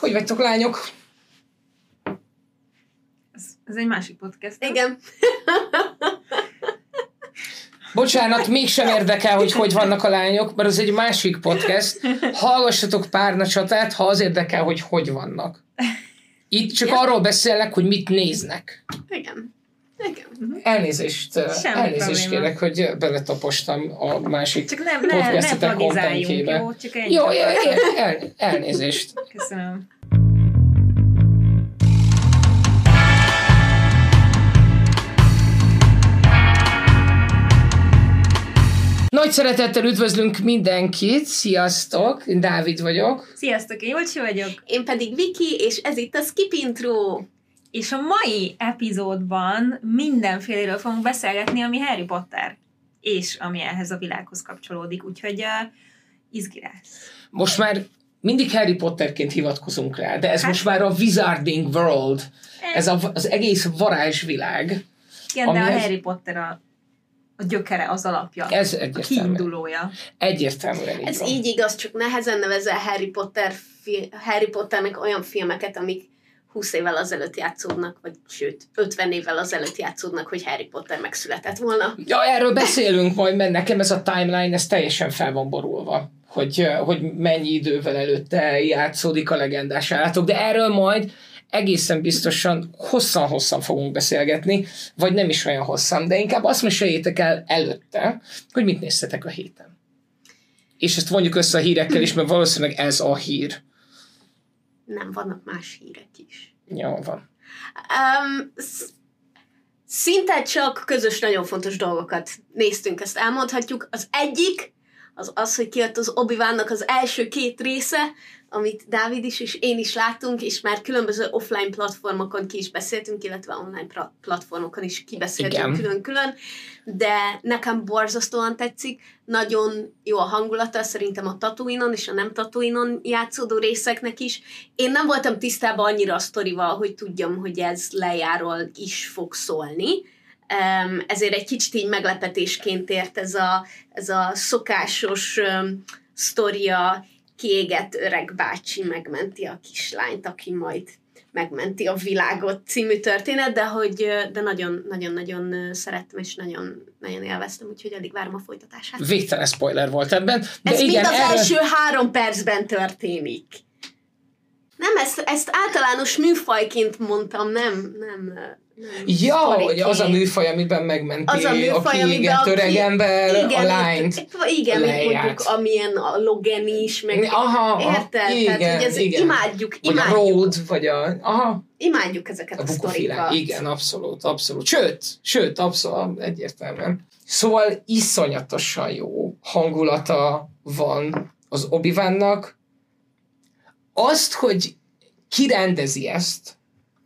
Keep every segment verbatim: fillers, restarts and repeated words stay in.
Hogy vagytok, lányok? Ez, ez egy másik podcast. Igen. Bocsánat, mégsem érdekel, hogy hogy vannak a lányok, mert ez egy másik podcast. Hallgassatok Párna Csatát, ha az érdekel, hogy hogy vannak. Itt csak ja. arról beszélnek, hogy mit néznek. Igen. Igen. Elnézést, Semmi elnézést probléma. kérek, hogy beletapostam a másik Csak nem, ne, ne podcastetek plagizáljunk, contentjébe. jó? Csak ennyi. Jó, el, el, elnézést. Köszönöm. Nagy szeretettel üdvözlünk mindenkit, sziasztok, én Dávid vagyok. Sziasztok, én Jolcsi vagyok. Én pedig Viki, és ez itt a Skip Intro. És a mai epizódban mindenféléről fogunk beszélgetni, ami Harry Potter, és ami ehhez a világhoz kapcsolódik, úgyhogy uh, izgi lesz. Most már mindig Harry Potterként hivatkozunk rá, de ez hát, most már a Wizarding World, ez a, az egész varázsvilág. Igen, de a amihez... Harry Potter a, a gyökere, az alapja, ez a kiindulója. Egyértelműen így Ez van. így igaz, csak nehezen nevezel Harry, Potter fi- Harry Potternek olyan filmeket, amik húsz évvel azelőtt játszódnak, vagy sőt, ötven évvel azelőtt játszódnak, hogy Harry Potter megszületett volna. Ja, erről beszélünk majd, mert nekem ez a timeline, ez teljesen fel van borulva, hogy, hogy mennyi idővel előtte játszódik a legendás állatok, de erről majd egészen biztosan hosszan-hosszan fogunk beszélgetni, vagy nem is olyan hosszan, de inkább azt meséljétek el előtte, hogy mit néztetek a héten. És ezt vonjuk össze a hírekkel is, mert valószínűleg ez a hír. Nem, vannak más hírek is. Jó van. Um, sz- szinte csak közös nagyon fontos dolgokat néztünk, ezt elmondhatjuk. Az egyik az az, hogy kijött az Obi-Wannak az első két része, amit Dávid is és én is láttunk, és már különböző offline platformokon ki is beszéltünk, illetve online pra- platformokon is kibeszéltünk külön-külön, de nekem borzasztóan tetszik, nagyon jó a hangulata, szerintem a Tatooine-on és a nem Tatooine-on játszódó részeknek is. Én nem voltam tisztában annyira a sztorival, hogy tudjam, hogy ez Leiáról is fog szólni, Um, ezért egy kicsit így meglepetésként ért ez a, ez a szokásos um, sztoria, kiégett öreg bácsi megmenti a kislányt, aki majd megmenti a világot című történet, de hogy de nagyon-nagyon-nagyon szerettem, és nagyon, nagyon élveztem, úgyhogy alig várom a folytatását. Végtelen spoiler volt ebben. De ez igen, mind az erről... első három percben történik. Nem, ezt, ezt általános műfajként mondtam, nem, nem, nem ja, hogy az a műfaj, amiben megmenti az a, műfaj, a kiégett öregember igen, a lányt. Igen, Leiát. mondjuk amilyen a Logan is, meg aha, érted? igen, Tehát, hogy ez igen. imádjuk, Vagy imádjuk. a Road, vagy a... Aha. Imádjuk ezeket A a, a bukófilák. sztorikat. Igen, abszolút, abszolút. Sőt, sőt, abszolút, egyértelműen. Szóval iszonyatosan jó hangulata van az Obi-Wannak. Azt, hogy ki rendezi ezt,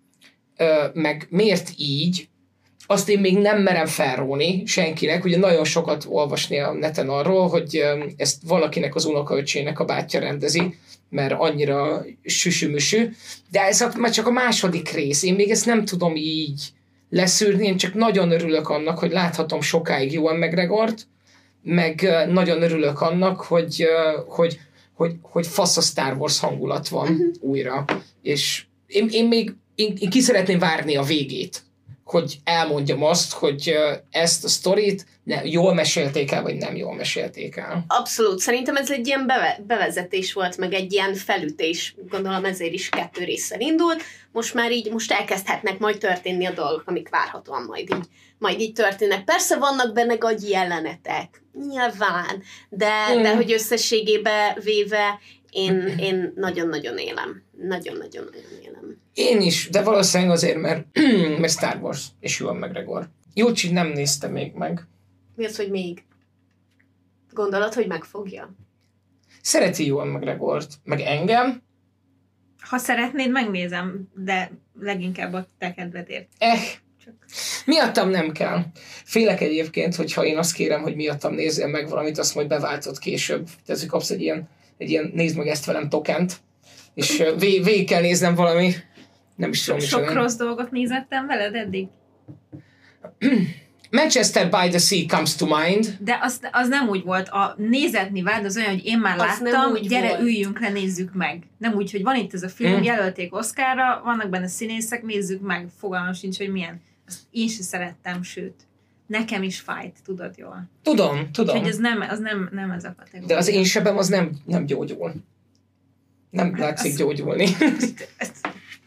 meg miért így, azt én még nem merem felróni senkinek. Ugye nagyon sokat olvasni a neten arról, hogy ezt valakinek az unokaöcsének a bátyja rendezi, mert annyira süsümüsű, de ez a, már csak a második rész. Én még ezt nem tudom így leszűrni, én csak nagyon örülök annak, hogy láthatom sokáig Ewan McGregort, meg nagyon örülök annak, hogy, hogy, hogy, hogy fasz a Star Wars hangulat van uh-huh. újra. És én, én még én, én ki szeretném várni a végét, hogy elmondjam azt, hogy ezt a sztorit ne, jól mesélték el, vagy nem jól mesélték el. Abszolút. Szerintem ez egy ilyen beve- bevezetés volt, meg egy ilyen felütés. Gondolom ezért is kettő résszel indult. Most már így, most elkezdhetnek majd történni a dolgok, amik várhatóan majd így, majd így történnek. Persze vannak benne gagyi jelenetek, nyilván, de, mm. de hogy összességébe véve én, én nagyon-nagyon élem. Nagyon-nagyon-nagyon élem. Én is, de valószínűleg azért, mert, mert Star Wars és Ewan McGregor. Jócsi nem nézte még meg. Mi az, hogy még? Gondolod, hogy megfogja? Szereti Ewan McGregort, meg engem. Ha szeretnéd, megnézem, de leginkább a te kedvedért. Eh, Csak. miattam nem kell. Félek egyébként, hogyha én azt kérem, hogy miattam nézzél meg valamit, azt majd beváltod később. Tehát, hogy kapsz egy ilyen, egy ilyen nézd meg ezt velem tokent, és vég, végig kell néznem valami, nem is tudom. Sok rossz dolgot nézettem veled eddig? Manchester by the Sea comes to mind. De az, az nem úgy volt. A nézetni vád az olyan, hogy én már Az nem láttam, úgy gyere, volt. üljünk le, nézzük meg. Nem úgy, hogy van itt ez a film, Hmm. jelölték Oscarra, vannak benne színészek, nézzük meg, fogalmam sincs, hogy milyen. Azt én sem szerettem, sőt. Nekem is fájt, tudod jól. Tudom, tudom. Úgyhogy ez nem, az nem, nem ez a kategória. De az én sebem az nem, nem gyógyul. Nem Hát látszik az- gyógyulni. Ezt- ezt-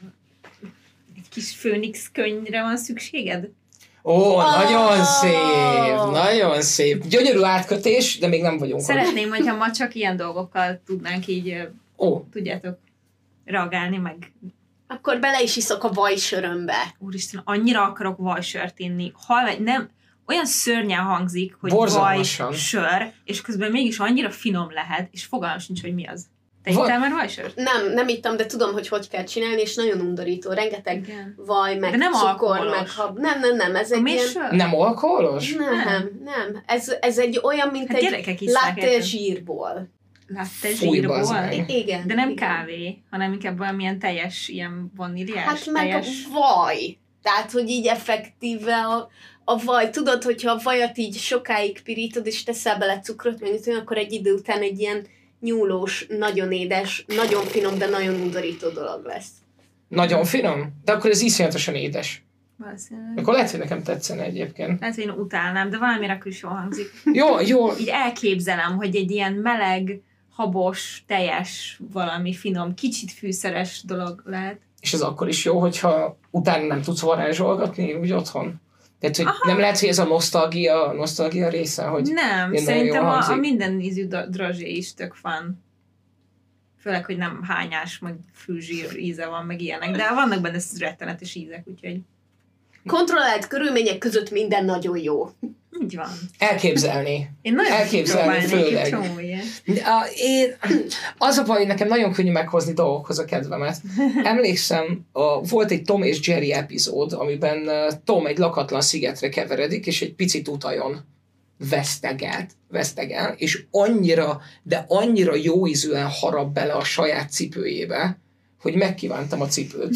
Egy kis Főnix könyvre van szükséged? Ó, Oh! nagyon szép, nagyon szép. Gyönyörű átkötés, de még nem vagyunk ott. Szeretném, hogyha ma csak ilyen dolgokkal tudnánk így, ö, Ó, tudjátok, reagálni, meg Akkor bele is iszok a vajsörömbe. úristen, annyira akarok vajsört inni. Hal, nem, olyan szörnyen hangzik, hogy Borzalmasan. vajsör, és közben mégis annyira finom lehet, és fogalmam sincs, hogy mi az. Te Va- ittál már vajsört? Nem, nem ittam, de tudom, hogy hogy kell csinálni, és nagyon undorító. Rengeteg Igen. vaj, meg De nem cukor, alkoholos. meg hab. Nem, nem, nem, ez A egy ilyen... mégsör? nem alkoholos? Nem, nem. Ez, ez egy olyan, mint Hát egy gyerekek iszák, latte érted? zsírból. Latte Fúj, bazd zsírból? meg. Igen. De nem igen. kávé, hanem inkább valamilyen teljes, ilyen vaníliás, Hát meg teljes... a vaj. Tehát, hogy így effektíve a, a vaj. Tudod, hogyha a vajat így sokáig pirítod, és teszel bele cukrot, meg ütön, akkor egy idő után egy ilyen nyúlós, nagyon édes, nagyon finom, de nagyon undorító dolog lesz. Nagyon finom? De akkor ez iszonyatosan édes. Valószínűleg. Akkor lehet, hogy nekem tetszene egyébként. Lehet, hogy én utálnám, de valamire akkor is jól hangzik. Jó, jó. Így elképzelem, hogy egy ilyen meleg, habos, teljes, valami finom, kicsit fűszeres dolog lehet. És ez akkor is jó, hogyha utána nem tudsz varázsolgatni úgy otthon. Tehát, hogy Aha. nem lehet, hogy ez a nosztalgia, nosztalgia része, hogy Nem, én nagyon szerintem jól a, a hangzik. minden ízű dra- drazsé is tök fun. Főleg, hogy nem hányás, meg fűzsír íze van, meg ilyenek, de vannak benne rettenetes ízek, úgyhogy Kontrollált körülmények között minden nagyon jó. így van. elképzelni. Én nagyon Elképzelni kipróbálnék főleg. egy csomó ilyen. A- Én, az a baj, hogy nekem nagyon könnyű meghozni dolgokhoz a kedvemet. Emlékszem, a, volt egy Tom és Jerry epizód, amiben uh, Tom egy lakatlan szigetre keveredik, és egy picit utajon vesztegelt, vesztegel, és annyira, de annyira jó ízűen harap bele a saját cipőjébe, hogy megkívántam a cipőt.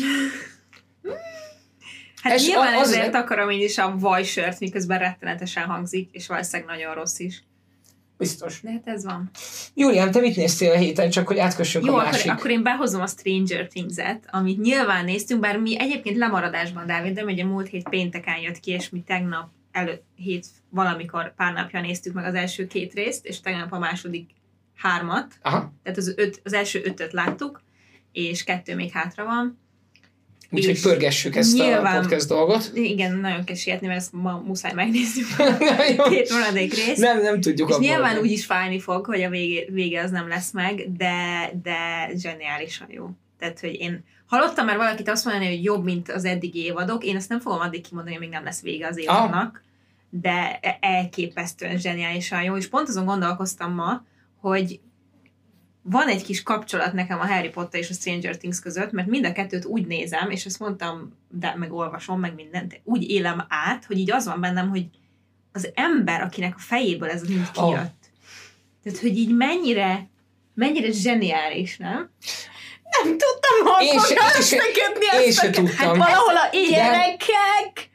Hát Ez nyilván a- az- ezért akarom én is a vajsört, miközben rettenetesen hangzik, és valószínűleg nagyon rossz is. Biztos. De hát ez van. Júlián, te mit néztél a héten, csak hogy átkössünk Jó, a akkor, másik? akkor én behozom a Stranger Things-et, amit nyilván néztünk, bár mi egyébként lemaradásban, Dávid, de ugye múlt hét pénteken jött ki, és mi tegnap előtt hét valamikor pár napja néztük meg az első két részt, és tegnap a második hármat, Aha, tehát az, öt, az első ötöt láttuk, és kettő még hátra van. úgyhogy És pörgessük ezt nyilván- a podcast dolgot. Igen, nagyon kell sietni, mert ezt ma muszáj megnézzük. Jó. Két maradék rész. Nem, nem tudjuk És abból nyilván hagyni. úgy is fájni fog, hogy a vége, vége az nem lesz meg, de, de zseniálisan jó. Tehát, hogy én hallottam már valakit azt mondani, hogy jobb, mint az eddigi évadok. Én ezt nem fogom addig kimondani, amíg nem lesz vége az évadnak, de elképesztően zseniálisan jó. És pont azon gondolkoztam ma, hogy van egy kis kapcsolat nekem a Harry Potter és a Stranger Things között, mert mind a kettőt úgy nézem, és ezt mondtam, de meg olvasom, meg mindent, de úgy élem át, hogy így az van bennem, hogy az ember, akinek a fejéből ez mind kijött. Oh. Tehát, hogy így mennyire, mennyire zseniális, nem? Nem tudtam, hogy Én se- fogja én se- összekötni én ezt se a- tudtam. Hát valahol a Igen. gyerekek...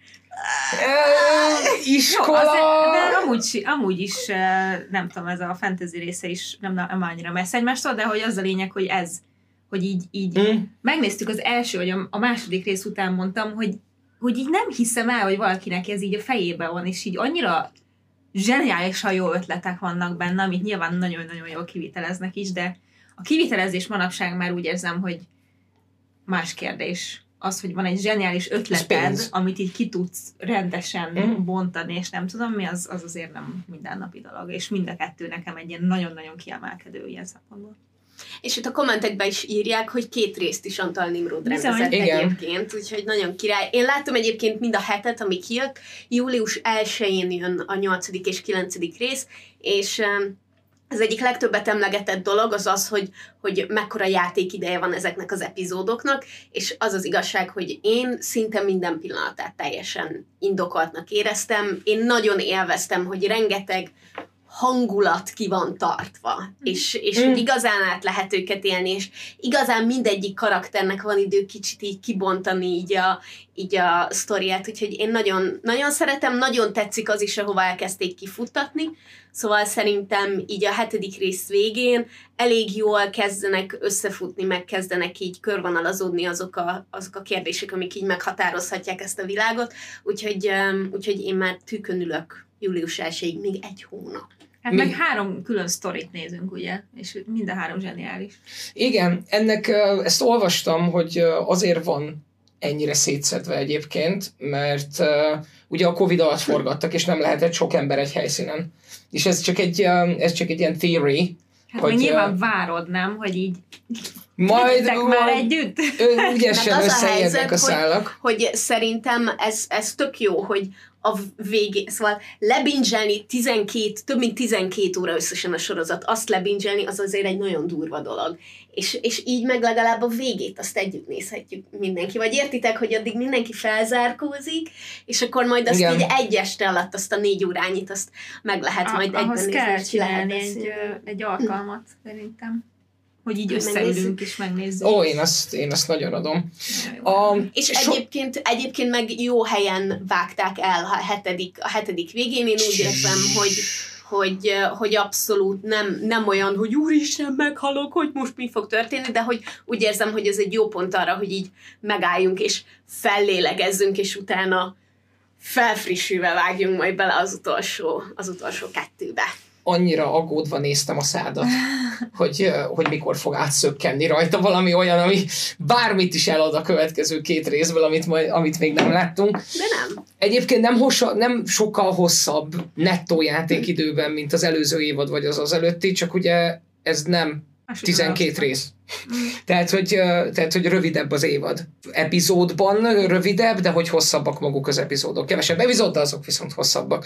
Ö, Jó, Iskola! az, de amúgy, si- amúgy is, eh, nem tudom, ez a fantasy része is nem, nem annyira messze egymástól, de hogy az a lényeg, hogy ez, hogy így, így Hm? megnéztük az első, vagy a, a második rész után mondtam, hogy, hogy így nem hiszem el, hogy valakinek ez így a fejében van, és így annyira zseniálisan jó ötletek vannak benne, amit nyilván nagyon-nagyon jól kiviteleznek is, de a kivitelezés manapság már úgy érzem, hogy más kérdés. Az, hogy van egy zseniális ötleted, pénz. amit így ki tudsz rendesen Mm. bontani, és nem tudom mi, az, az azért nem mindennapi dolog. És mind a kettő nekem egy ilyen nagyon-nagyon kiemelkedő ilyen szempontból. És itt a kommentekben is írják, hogy két részt is Antal Nimród Bizony. rendezett Igen. egyébként, úgyhogy nagyon király. Én láttam egyébként mind a hetet, ami kijött. Július elsején jön a nyolcadik és kilencedik rész, és um, az egyik legtöbbet emlegetett dolog az az, hogy, hogy mekkora játékideje van ezeknek az epizódoknak, és az az igazság, hogy én szinte minden pillanatát teljesen indokoltnak éreztem. Én nagyon élveztem, hogy rengeteg hangulat ki van tartva, mm. és, és mm. igazán át lehet őket élni, és igazán mindegyik karakternek van idő kicsit így kibontani így a, így a sztoriát, úgyhogy én nagyon, nagyon szeretem, nagyon tetszik az is, ahova elkezdték kifuttatni, szóval szerintem így a hetedik rész végén elég jól kezdenek összefutni, meg kezdenek így körvonalazódni azok a, azok a kérdések, amik így meghatározhatják ezt a világot, úgyhogy, um, úgyhogy én már tűkön ülök július elsejéig, még egy hónap. Hát meg három külön sztorit nézünk, ugye? És mind a három zseniális. Igen, ennek ezt olvastam, hogy azért van ennyire szétszedve egyébként, mert uh, ugye a Covid alatt forgattak, és nem lehetett sok ember egy helyszínen. És ez csak egy, uh, ez csak egy ilyen theory. Hát hogy nyilván uh, várod, nem? Hogy így majd már együtt. Ügyesen összeérnek a szálak. Hogy, hogy szerintem ez, ez tök jó, hogy a végé, szóval lebingelni tizenkét, több mint tizenkét óra összesen a sorozat, azt lebingelni, az azért egy nagyon durva dolog. És, és így meg legalább a végét azt együtt nézhetjük mindenki. Vagy értitek, hogy addig mindenki felzárkózik, és akkor majd azt igen. így egy este alatt, azt a négy órányit, azt meg lehet a, majd egyben nézni. Ahhoz kell csinálni egy, egy alkalmat, szerintem. Hogy így összeülünk és megnézzük. Ó, én azt, én azt nagyon adom. A, és so... egyébként, egyébként meg jó helyen vágták el a hetedik, a hetedik végén. Én úgy érzem, hogy, hogy, hogy abszolút nem, nem olyan, hogy úristen, meghalok, hogy most mi fog történni, de hogy úgy érzem, hogy ez egy jó pont arra, hogy így megálljunk és fellélegezzünk, és utána felfrissülve vágjunk majd bele az utolsó, az utolsó kettőbe. Annyira aggódva néztem a szádat, hogy, hogy mikor fog átszökkenni rajta valami olyan, ami bármit is elad a következő két részből, amit, majd, amit még nem láttunk. De nem. Egyébként nem, hossa, nem sokkal hosszabb nettó játékidőben, mint az előző évad, vagy az az előtti, csak ugye ez nem tizenkét rész. Tehát hogy, tehát, hogy rövidebb az évad. Epizódban rövidebb, de hogy hosszabbak maguk az epizódok. Kevesebb epizód, de azok viszont hosszabbak.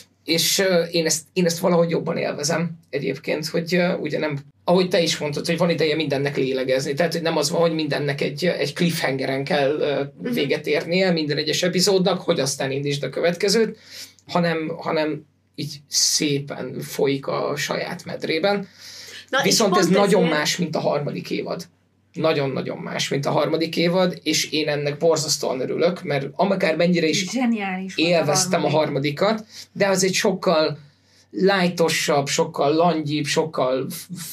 És uh, én, ezt, én ezt valahogy jobban élvezem egyébként, hogy uh, ugye nem, ahogy te is mondtad, hogy van ideje mindennek lélegezni, tehát hogy nem az van, hogy mindennek egy, egy cliffhangeren kell uh, véget érnie, minden egyes epizódnak, hogy aztán indítsd a következőt, hanem, hanem így szépen folyik a saját medrében. Na, viszont ez nagyon ezért... más, mint a harmadik évad. Nagyon-nagyon más, mint a harmadik évad, és én ennek borzasztóan örülök, mert akár mennyire is élveztem a, a harmadikat, de az egy sokkal lightosabb, sokkal langyibb, sokkal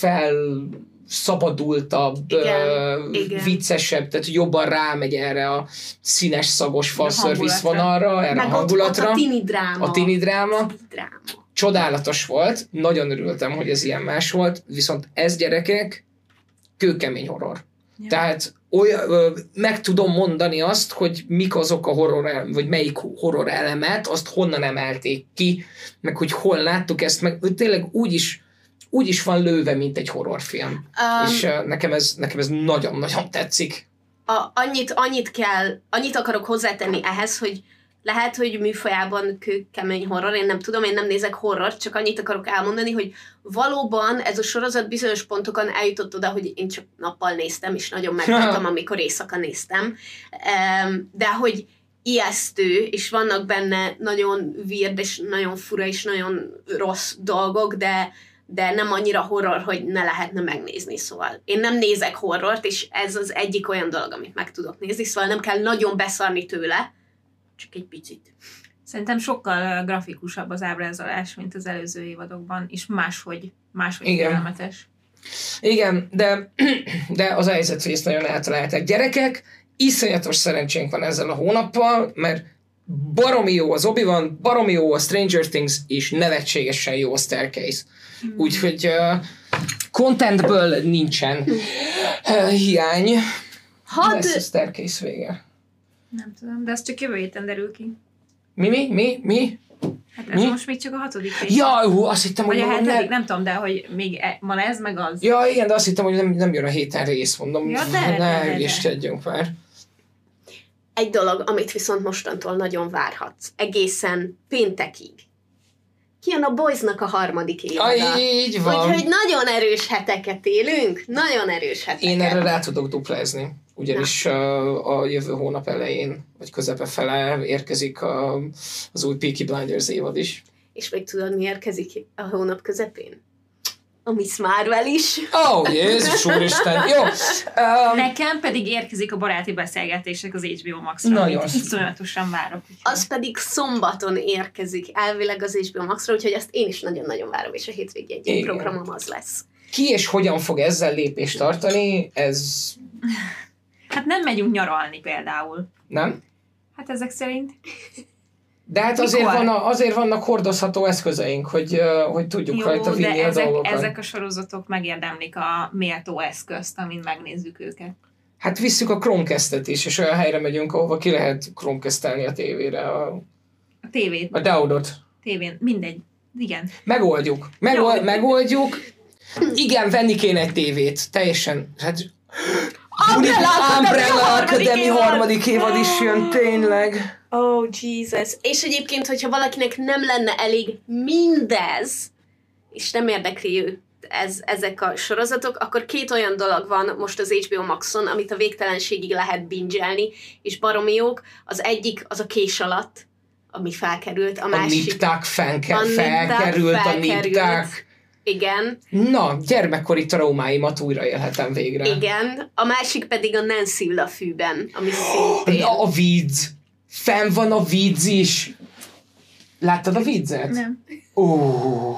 felszabadultabb, igen, uh, igen. viccesebb, tehát jobban rámegy erre a színes, szagos fanszervisz vonalra, erre meg a hangulatra. A tini dráma. A tini dráma. Csodálatos volt, nagyon örültem, hogy ez ilyen más volt, viszont ez, gyerekek, kőkemény horror. Ja. Tehát olyan, meg tudom mondani azt, hogy mik azok a horror, vagy melyik horror elemet, azt honnan emelték ki, meg hogy hol láttuk ezt, meg tényleg úgy is, úgy is van lőve, mint egy horrorfilm. Um, és uh, nekem, ez, nekem ez nagyon-nagyon tetszik. A, annyit, annyit kell, annyit akarok hozzátenni ehhez, hogy lehet, hogy műfajában kőkemény horror, én nem tudom, én nem nézek horror, csak annyit akarok elmondani, hogy valóban ez a sorozat bizonyos pontokon eljutott oda, hogy én csak nappal néztem, és nagyon megkaptam, amikor éjszaka néztem. De hogy ijesztő, és vannak benne nagyon weird, és nagyon fura, és nagyon rossz dolgok, de, de nem annyira horror, hogy ne lehetne megnézni, szóval. Én nem nézek horrort, és ez az egyik olyan dolog, amit meg tudok nézni, szóval nem kell nagyon beszarni tőle, csak egy picit. Szerintem sokkal grafikusabb az ábrázolás, mint az előző évadokban, és máshogy, máshogy félelmetes. Igen, de, de az a helyzet, hogy ezt nagyon eltalálták. Gyerekek, iszonyatos szerencsénk van ezzel a hónappal, mert baromi jó az Obi-Wan, baromi jó a Stranger Things, és nevetségesen jó a Staircase. Hmm. Úgyhogy uh, contentből nincsen uh, hiány. Had... Lesz a Staircase vége. Nem tudom, de az csak jövő héten derül ki. Mi, mi, mi, mi? Hát ez mi? Most még csak a hatodik rész. Ja, hú, azt hittem, vagy hogy... Vagy a hetedik, ne... nem tudom, de hogy még e, van ez, meg az. Ja, igen, de azt hittem, hogy nem, nem jön a héten rész, mondom. Ja, de, ne, ügyeskedjünk már. Egy dolog, amit viszont mostantól nagyon várhatsz. Egészen péntekig. Kijön a Boys-nak a harmadik évada. Így van. Úgyhogy nagyon erős heteket élünk. Nagyon erős heteket. Én erre rá tudok duplázni. Ugyanis a, a jövő hónap elején, vagy közepe fele érkezik a, az új Peaky Blinders évad is. És még tudod, mi érkezik a hónap közepén? A Miss Marvel is. Ó, oh, Jézus úristen, jó. Um, Nekem pedig érkezik a baráti beszélgetések az há bé o Max-ra. Nagyon. Iszonyatosan várok. Úgyhogy. Az pedig szombaton érkezik elvileg az há bé o Max-ra, úgyhogy ezt én is nagyon-nagyon várom, és a hétvégi egyik programom az lesz. Ki és hogyan fog ezzel lépést tartani, ez... Hát nem megyünk nyaralni például. Nem? Hát ezek szerint... De hát azért, van a, azért vannak hordozható eszközeink, hogy, hogy tudjuk jó, rajta vinni de a ezek, dolgokat. ezek a sorozatok megérdemlik a méltó eszközt, amin megnézzük őket. Hát visszük a Chromecast-et is, és olyan helyre megyünk, ahova ki lehet Chromecast-elni a tévére. A, a tévét. A download. Tévén, mindegy. Igen. Megoldjuk. Megold, megoldjuk. Igen, venni kéne egy tévét. Teljesen. Hát, Umbrella Umbrella Academy harmadik évad is jön, tényleg. Oh, Jesus. És egyébként, hogyha valakinek nem lenne elég mindez, és nem érdekli őt ez, ezek a sorozatok, akkor két olyan dolog van most az há bé o Maxon, amit a végtelenségig lehet bingelni, és baromi jók. Az egyik az a Kés alatt, ami felkerült, a, a másik... Nipták felke- a felkerült, a Nipták. Igen. Na, gyermekkori traumáimat újra élhetem végre. Igen. A másik pedig a Nancy a fűben, ami szintén... A, a Weeds. Fenn van a Weeds is. Láttad a Weeds-et? Nem. Ó,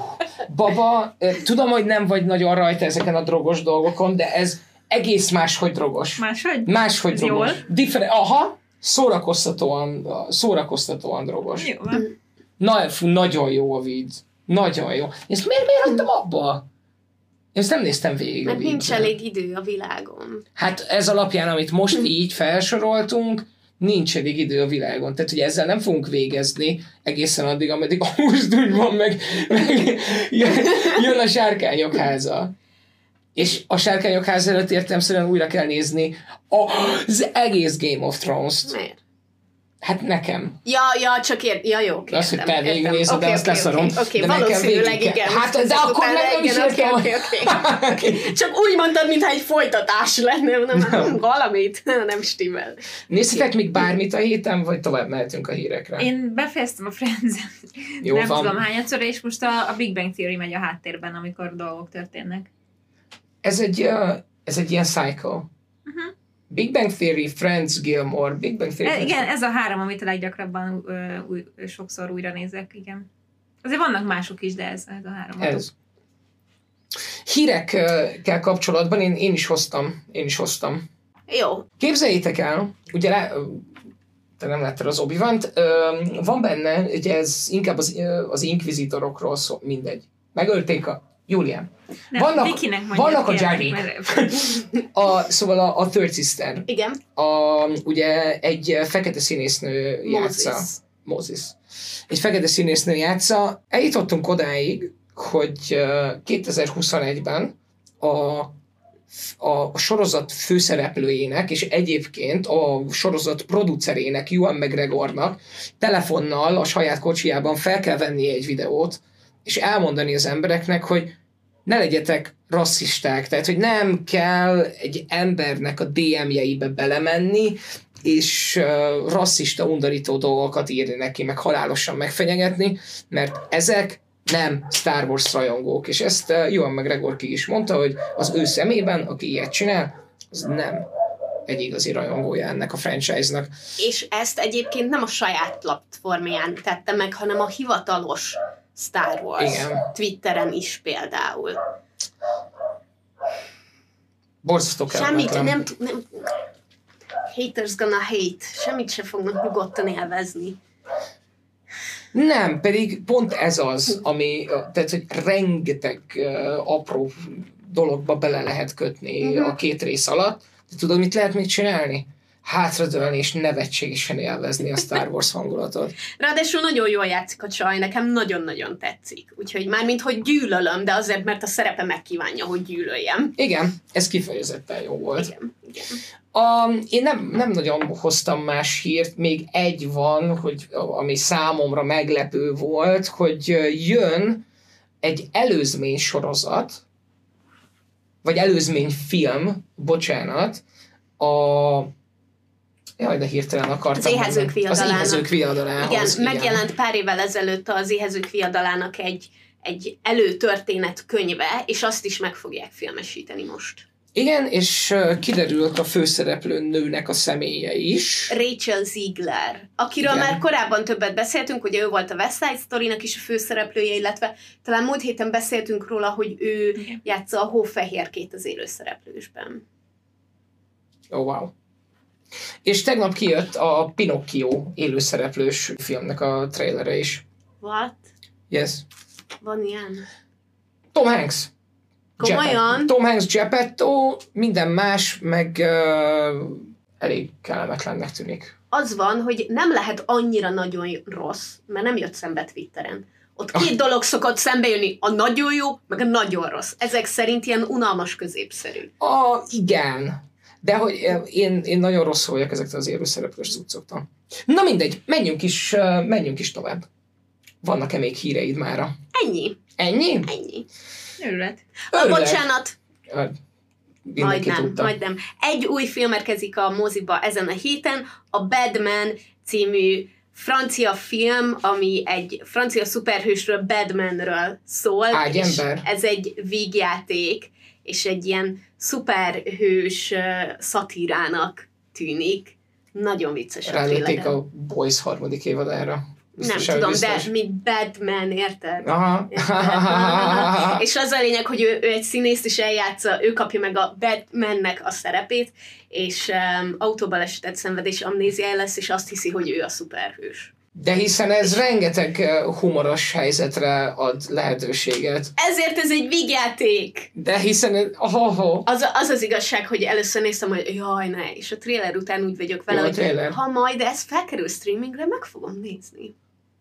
baba, tudom, hogy nem vagy nagyon rajta ezeken a drogos dolgokon, de ez egész máshogy drogos. Máshogy? Máshogy ez drogos. Jól? Differen- Aha, szórakoztatóan, szórakoztatóan drogos. Jó van. Na, fú, nagyon jó a Weeds. Nagyon jó. Ezt miért, miért hagytam abba? Én ezt nem néztem végig. Mert a nincs Weeds-et. elég idő a világon. Hát ez alapján, amit most így felsoroltunk, nincs elég idő a világon. Tehát, hogy ezzel nem fogunk végezni egészen addig, ameddig a húszdúgy van, meg, meg jön, jön a Sárkányok háza. És a Sárkányok háza előtt értelemszerűen újra kell nézni az egész Game of Thrones-t. Miért? Hát nekem. Ja, ja, csak ér... Ja, jó, oké. Azt, hogy te végignézed, de azt leszarom. Oké, De nekem valószínűleg végig kell. igen. Hát, de akkor meg nem is igen, oké, értem. oké, oké. Csak úgy mondtad, mintha egy folytatás lenne, nem, nem. valamit, nem stimmel. Néztetek még bármit a héten, vagy tovább mehetünk a hírekre? Én befejeztem a Friends-et. Jó nem van. tudom hányadszor, és most a, a Big Bang Theory megy a háttérben, amikor dolgok történnek. Ez egy, uh, ez egy ilyen cycle. Uh-huh. Big Bang Theory, Friends, Gilmore, Big Bang Theory. E, igen, ez a három, amit a leggyakrabban ö, új, sokszor újra nézek, igen. Azért vannak mások is, de ez, ez a három. Ez. Hírekkel kapcsolatban én, én is hoztam. Én is hoztam. Jó. Képzeljétek el, ugye lá, te nem láttad az Obi-Wan-t, van benne, ugye ez inkább az, az inkvizitorokról szól, mindegy. Megölték a Julian. Nem, vannak Vikinek vannak a kérlek, Jadik. mert- A, szóval a, a Third Sister. Igen. A, ugye egy fekete színésznő játsza. Moses. Moses. Egy fekete színésznő játsza. Eljutottunk odáig, hogy uh, kétezer-huszonegyben a, a sorozat főszereplőjének, és egyébként a sorozat producerének, Ewan McGregornak telefonnal a saját kocsijában fel kell vennie egy videót, és elmondani az embereknek, hogy ne legyetek rasszisták, tehát, hogy nem kell egy embernek a dé em-jeibe belemenni, és uh, rasszista, undorító dolgokat írni neki, meg halálosan megfenyegetni, mert ezek nem Star Wars rajongók, és ezt uh, Ewan McGregor ki is mondta, hogy az ő szemében, aki ilyet csinál, az nem egy igazi rajongója ennek a franchise-nak. És ezt egyébként nem a saját platformján tette meg, hanem a hivatalos Star Wars. Igen. Twitteren is például. Borzasztó Semmit kellemetlen. nem, tud- nem... Haters gonna hate. Semmit sem fognak nyugodtan élvezni. Nem, pedig pont ez az, ami, tehát, hogy rengeteg uh, apró dologba bele lehet kötni Mhm. a két rész alatt. De tudod, mit lehet még csinálni? Hátradőlni és nevetségesen élvezni a Star Wars hangulatot. Ráadásul nagyon jól játszik a csaj, nekem nagyon-nagyon tetszik. Úgyhogy mármint, hogy gyűlölöm, de azért, mert a szerepe megkívánja, hogy gyűlöljem. Igen, ez kifejezetten jó volt. Igen, igen. A, én nem, nem nagyon hoztam más hírt, még egy van, hogy, ami számomra meglepő volt, hogy jön egy előzmény sorozat, vagy előzmény film, bocsánat, a... Jaj, Jaj, de hirtelen akartam. Az Éhezők viadalának. Az Éhezők viadalához. Igen, igen, megjelent pár évvel ezelőtt az Éhezők viadalának egy, egy előtörténet könyve, és azt is meg fogják filmesíteni most. Igen, és uh, kiderült a főszereplő nőnek a személye is. Rachel Ziegler, akiről igen. már korábban többet beszéltünk, ugye ő volt a West Side Story-nak is a főszereplője, illetve talán múlt héten beszéltünk róla, hogy ő igen. játsza a hófehérkét az élőszereplősben. Oh, wow. És tegnap kijött a Pinocchio élőszereplős filmnek a trailere is. What? Yes. Van ilyen? Tom Hanks. Komolyan? Tom Hanks, Geppetto, minden más, meg uh, elég kellemetlennek tűnik. Az van, hogy nem lehet annyira nagyon rossz, mert nem jött szembe Twitteren. Ott két ah. dolog szokott szembe jönni, a nagyon jó, meg a nagyon rossz. Ezek szerint ilyen unalmas középszerű. Ah, igen. De hogy én, én nagyon rossz vagyok ezektől az élőszereplős cuccoktól. Na mindegy, menjünk is, uh, menjünk is tovább. Vannak-e még híreid mára? Ennyi. Ennyi? Ennyi. Örület. A bocsánat. Mindenki Majdnem, tudta. majdnem. Egy új film érkezik a moziba ezen a héten, a Batman című francia film, ami egy francia szuperhősről, Batmanről szól. Ágyember. Ez egy vígjáték, és egy ilyen szuperhős uh, szatírának tűnik. Nagyon vicces a Rálőtték a Boys harmadik évadára. Biztos, nem tudom, biztos. De mint Batman, érted? Aha. Érted? És az a lényeg, hogy ő, ő egy színészt is eljátsza, ő kapja meg a Batmannek a szerepét, és um, autóbalesetet szenved, és amnéziája lesz, és azt hiszi, hogy ő a szuperhős. De hiszen ez rengeteg humoros helyzetre ad lehetőséget. Ezért ez egy vígjáték! De hiszen... Ez, oh, oh. Az, az az igazság, hogy először néztem, hogy jaj, ne, és a trailer után úgy vagyok vele, jó, hogy trailer. Ha majd ez felkerül streamingre, meg fogom nézni.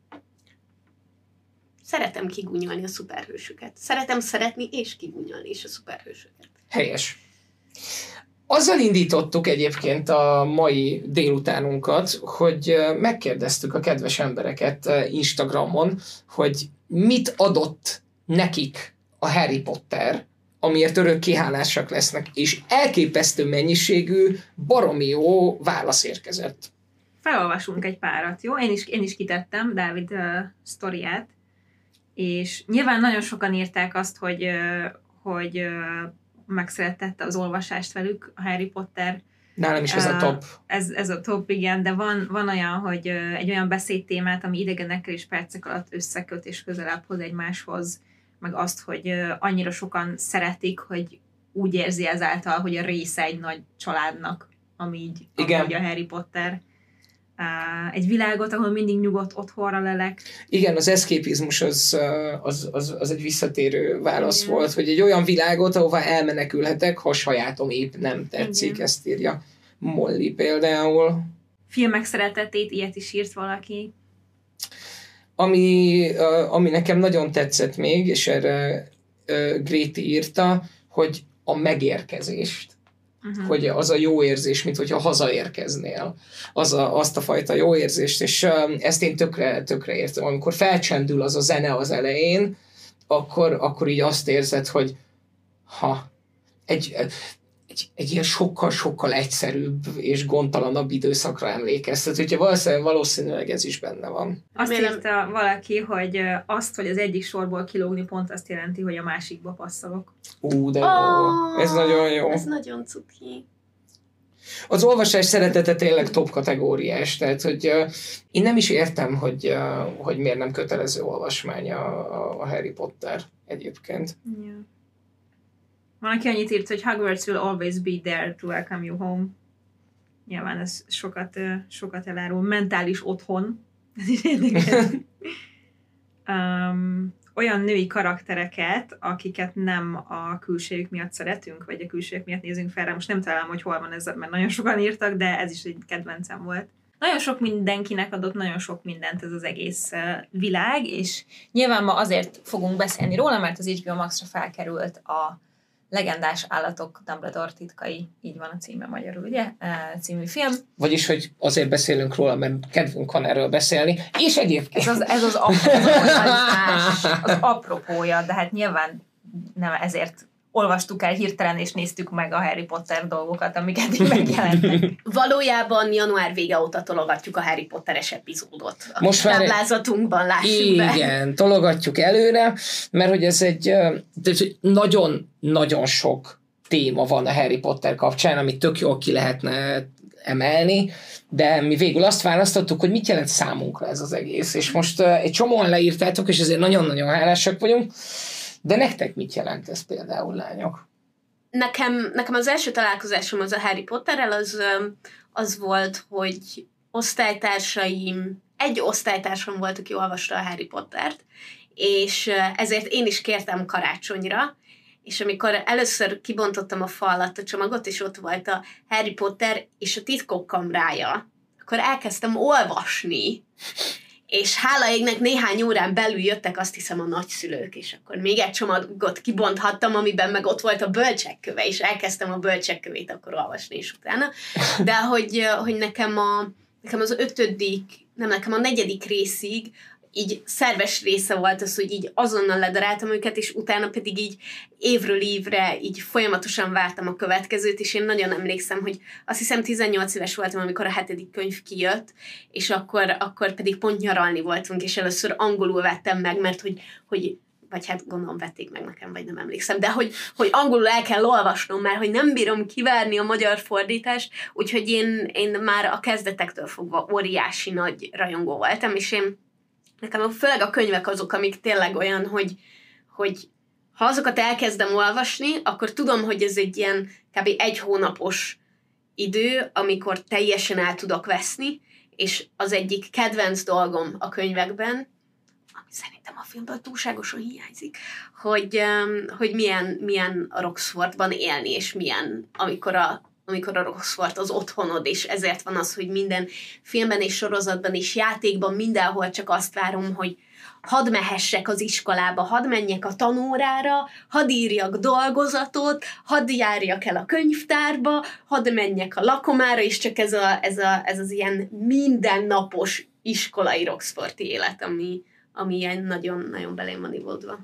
Szeretem kigúnyolni a szuperhősöket. Szeretem szeretni és kigúnyolni is a szuperhősöket. Helyes. Azzal indítottuk egyébként a mai délutánunkat, hogy megkérdeztük a kedves embereket Instagramon, hogy mit adott nekik a Harry Potter, amiért örökké hálásak lesznek, és elképesztő mennyiségű, baromi jó válasz érkezett. Felolvasunk egy párat, jó? Én is, én is kitettem Dávid uh, sztoriát, és nyilván nagyon sokan írták azt, hogy, uh, hogy uh, megszerettette az olvasást velük, a Harry Potter. Nálam is ez uh, a top. Ez, ez a top, igen, de van, van olyan, hogy uh, egy olyan beszédtémát, ami idegenekkel és percek alatt összeköt és közelebb hoz egymáshoz, meg azt, hogy uh, annyira sokan szeretik, hogy úgy érzi ezáltal, hogy a része egy nagy családnak, ami így, ahogy a Harry Potter. Uh, egy világot, ahol mindig nyugodt otthonra lelek. Igen, az eszképizmus az, az, az, az egy visszatérő válasz igen. volt, hogy egy olyan világot, ahová elmenekülhetek, ha sajátom épp nem tetszik, igen. ezt írja Molly például. Filmek szeretetét, ilyet is írt valaki. Ami, ami nekem nagyon tetszett még, és erre Gréti írta, hogy a megérkezést. Uh-huh. Hogy az a jó érzés, mint hogyha hazaérkeznél. Az a, azt a fajta jó érzést, és um, ezt én tökre, tökre értem. Amikor felcsendül az a zene az elején, akkor, akkor így azt érzed, hogy ha egy, egy, egy ilyen sokkal-sokkal egyszerűbb és gondtalanabb időszakra emlékeztet. Úgyhogy valószínűleg, valószínűleg ez is benne van. Azt írta valaki, hogy azt, hogy az egyik sorból kilógni, pont azt jelenti, hogy a másikba passzolok. Ú, de oh, ez nagyon jó. Ez nagyon cuki. Az olvasás szeretete tényleg top kategóriás, tehát hogy uh, én nem is értem, hogy, uh, hogy miért nem kötelező olvasmány a, a Harry Potter egyébként. Yeah. Van, aki annyit írt, hogy Hogwarts will always be there to welcome you home. Nyilván ez sokat, uh, sokat elárul. Mentális otthon. Ez is érdekes. um, olyan női karaktereket, akiket nem a külsejük miatt szeretünk, vagy a külsejük miatt nézünk fel rá. Most nem találom, hogy hol van ez, mert nagyon sokan írtak, de ez is egy kedvencem volt. Nagyon sok mindenkinek adott nagyon sok mindent ez az egész világ, és nyilván ma azért fogunk beszélni róla, mert az há bé o Maxra felkerült a Legendás állatok Dumbledore titkai, így van a címe magyarul, ugye? Című film. Vagyis, hogy azért beszélünk róla, mert kedvünk van erről beszélni, és egyébként... Ez az, ez az apropója, az apropója, de hát nyilván nem ezért olvastuk el hirtelen, és néztük meg a Harry Potter dolgokat, amiket így megjelentek. Valójában január vége óta tologatjuk a Harry Potteres epizódot. A Most már táblázatunkban lássuk be. Igen, tologatjuk előre, mert hogy ez egy nagyon-nagyon sok téma van a Harry Potter kapcsán, amit tök jól ki lehetne emelni, de mi végül azt választottuk, hogy mit jelent számunkra ez az egész, és most egy csomóan leírtátok, és ezért nagyon-nagyon hálásak vagyunk, de nektek mit jelent ez például, lányok? Nekem, nekem az első találkozásom az a Harry Potterrel, az, az volt, hogy osztálytársaim, egy osztálytársam volt, aki olvasta a Harry Pottert, és ezért én is kértem karácsonyra, és amikor először kibontottam a fa alatt a csomagot, és ott volt a Harry Potter és a titkok kamrája, akkor elkezdtem olvasni, és hála égnek néhány órán belül jöttek, azt hiszem, a nagyszülők, és akkor még egy csomagot kibonthattam, amiben meg ott volt a bölcsekköve, és elkezdtem a bölcsekkövét akkor olvasni is utána. De hogy, hogy nekem, a, nekem az ötödik, nem nekem a negyedik részig így szerves része volt az, hogy így azonnal ledaráltam őket, és utána pedig így évről évre így folyamatosan vártam a következőt, és én nagyon emlékszem, hogy azt hiszem tizennyolc éves voltam, amikor a hetedik könyv kijött, és akkor, akkor pedig pont nyaralni voltunk, és először angolul vettem meg, mert hogy, hogy vagy hát gondolom vették meg nekem, vagy nem emlékszem, de hogy, hogy angolul el kell olvasnom, mert hogy nem bírom kivárni a magyar fordítást, úgyhogy én, én már a kezdetektől fogva óriási nagy rajongó voltam, és én nekem főleg a könyvek azok, amik tényleg olyan, hogy, hogy ha azokat elkezdem olvasni, akkor tudom, hogy ez egy ilyen kb. Egy hónapos idő, amikor teljesen el tudok veszni, és az egyik kedvenc dolgom a könyvekben, ami szerintem a filmből túlságosan hiányzik, hogy, hogy milyen, milyen a Roxfordban élni, és milyen, amikor a amikor a Roxford az otthonod, és ezért van az, hogy minden filmben és sorozatban és játékban mindenhol csak azt várom, hogy hadd mehessek az iskolába, hadd menjek a tanórára, hadd írjak dolgozatot, hadd járjak el a könyvtárba, hadd menjek a lakomára, és csak ez, a, ez, a, ez az ilyen mindennapos iskolai Roxfordi élet, ami, ami ilyen nagyon-nagyon belém van ivódva.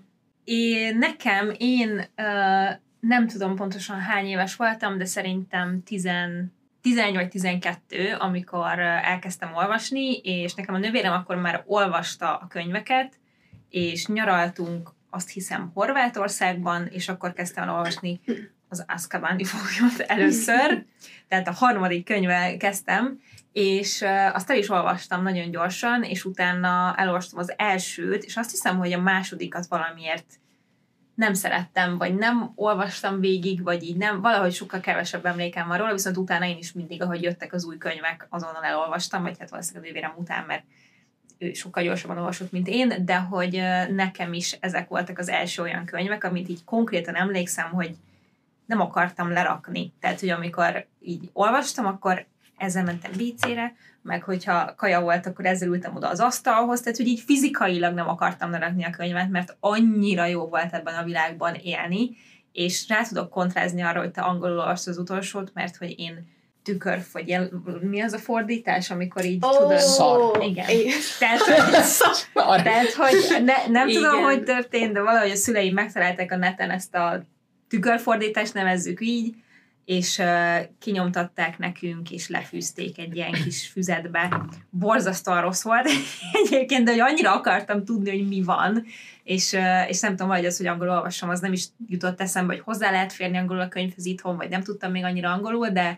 É, nekem, én... Uh... nem tudom pontosan hány éves voltam, de szerintem tizenegy vagy tizenkettő, amikor elkezdtem olvasni, és nekem a nővérem akkor már olvasta a könyveket, és nyaraltunk, azt hiszem, Horvátországban, és akkor kezdtem el olvasni az Azkabani foglyot először, tehát a harmadik könyvvel kezdtem, és azt el is olvastam nagyon gyorsan, és utána elolvastam az elsőt, és azt hiszem, hogy a másodikat valamiért nem szerettem, vagy nem olvastam végig, vagy így nem, valahogy sokkal kevesebb emlékem van róla, viszont utána én is mindig, ahogy jöttek az új könyvek, azonnal elolvastam, vagy hát valószínűleg a nővérem után, mert ő sokkal gyorsabban olvasott, mint én, de hogy nekem is ezek voltak az első olyan könyvek, amit így konkrétan emlékszem, hogy nem akartam lerakni. Tehát, hogy amikor így olvastam, akkor ezzel mentem vécére, meg hogyha kaja volt, akkor ezzel ültem oda az asztalhoz, tehát hogy így fizikailag nem akartam lerakni a könyvet, mert annyira jó volt ebben a világban élni, és rá tudok kontrázni arra, hogy te angolul olvastad az utolsót, mert hogy én tükörfogy, mi az a fordítás, amikor így oh, tudod... Szar. Igen. Tehát, tehát hogy ne, nem igen. tudom, hogy történt, de valahogy a szüleim megtalálták a neten ezt a tükörfordítást, nevezzük így, és uh, kinyomtatták nekünk, és lefűzték egy ilyen kis füzetbe. Borzasztóan rossz volt egyébként, de hogy annyira akartam tudni, hogy mi van, és, uh, és nem tudom, vagy az, hogy angolul olvasom, az nem is jutott eszembe, hogy hozzá lehet férni angolul a könyvhez itthon, vagy nem tudtam még annyira angolul, de,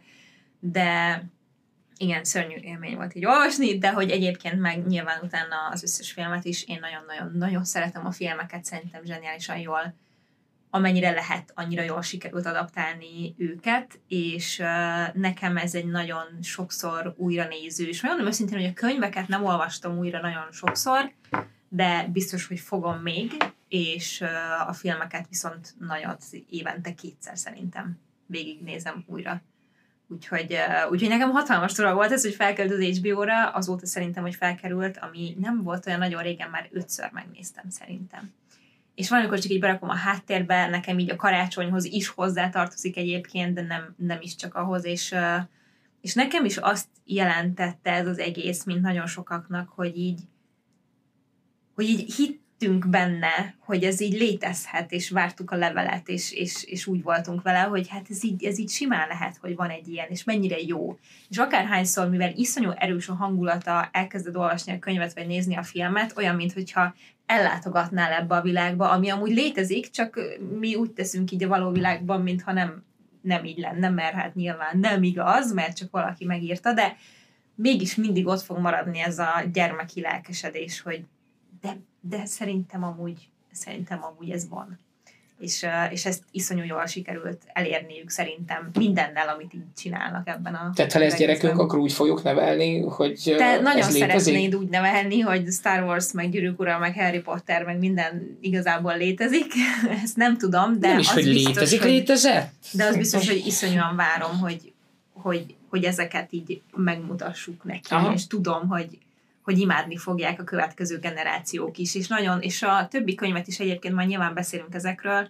de igen, szörnyű élmény volt így olvasni, de hogy egyébként meg nyilván utána az összes filmet is, én nagyon-nagyon-nagyon szeretem a filmeket, szerintem zseniálisan jól, amennyire lehet, annyira jól sikerült adaptálni őket, és uh, nekem ez egy nagyon sokszor újra néző, és mondom őszintén, hogy a könyveket nem olvastam újra nagyon sokszor, de biztos, hogy fogom még, és uh, a filmeket viszont nagyon évente kétszer szerintem végignézem újra. Úgyhogy, uh, úgyhogy nekem hatalmas dolog volt ez, hogy felkerült az há bé ó-ra, azóta szerintem, hogy felkerült, ami nem volt olyan nagyon régen, már ötször megnéztem szerintem. És valamikor csak így berakom a háttérbe, nekem így a karácsonyhoz is hozzátartozik egyébként, de nem, nem is csak ahhoz, és, és nekem is azt jelentette ez az egész, mint nagyon sokaknak, hogy így, hogy így hit, hittünk benne, hogy ez így létezhet, és vártuk a levelet, és, és, és úgy voltunk vele, hogy hát ez így, ez így simán lehet, hogy van egy ilyen, és mennyire jó. És akárhányszor, mivel iszonyú erős a hangulata, elkezded olvasni a könyvet, vagy nézni a filmet, olyan, mintha ellátogatnál ebbe a világba, ami amúgy létezik, csak mi úgy teszünk így a való világban, mintha nem, nem így lenne, mert hát nyilván nem igaz, mert csak valaki megírta, de mégis mindig ott fog maradni ez a gyermeki lelkesedés, hogy de, de szerintem amúgy, szerintem amúgy ez van. És, és ezt iszonyú jól sikerült elérniük szerintem mindennel, amit így csinálnak ebben a... Tehát ha lesz gyerekünk, akkor úgy fogjuk nevelni, hogy Te ez nagyon létezik? szeretnéd úgy nevelni, hogy Star Wars, meg Gyűrűk Ura, meg Harry Potter, meg minden igazából létezik. Ezt nem tudom, de nem is, az hogy biztos, létezik, hogy, létezett? de az biztos, hogy iszonyúan várom, hogy, hogy, hogy ezeket így megmutassuk neki, Aha. és tudom, hogy hogy imádni fogják a következő generációk is, és nagyon, és a többi könyvet is egyébként majd nyilván beszélünk ezekről,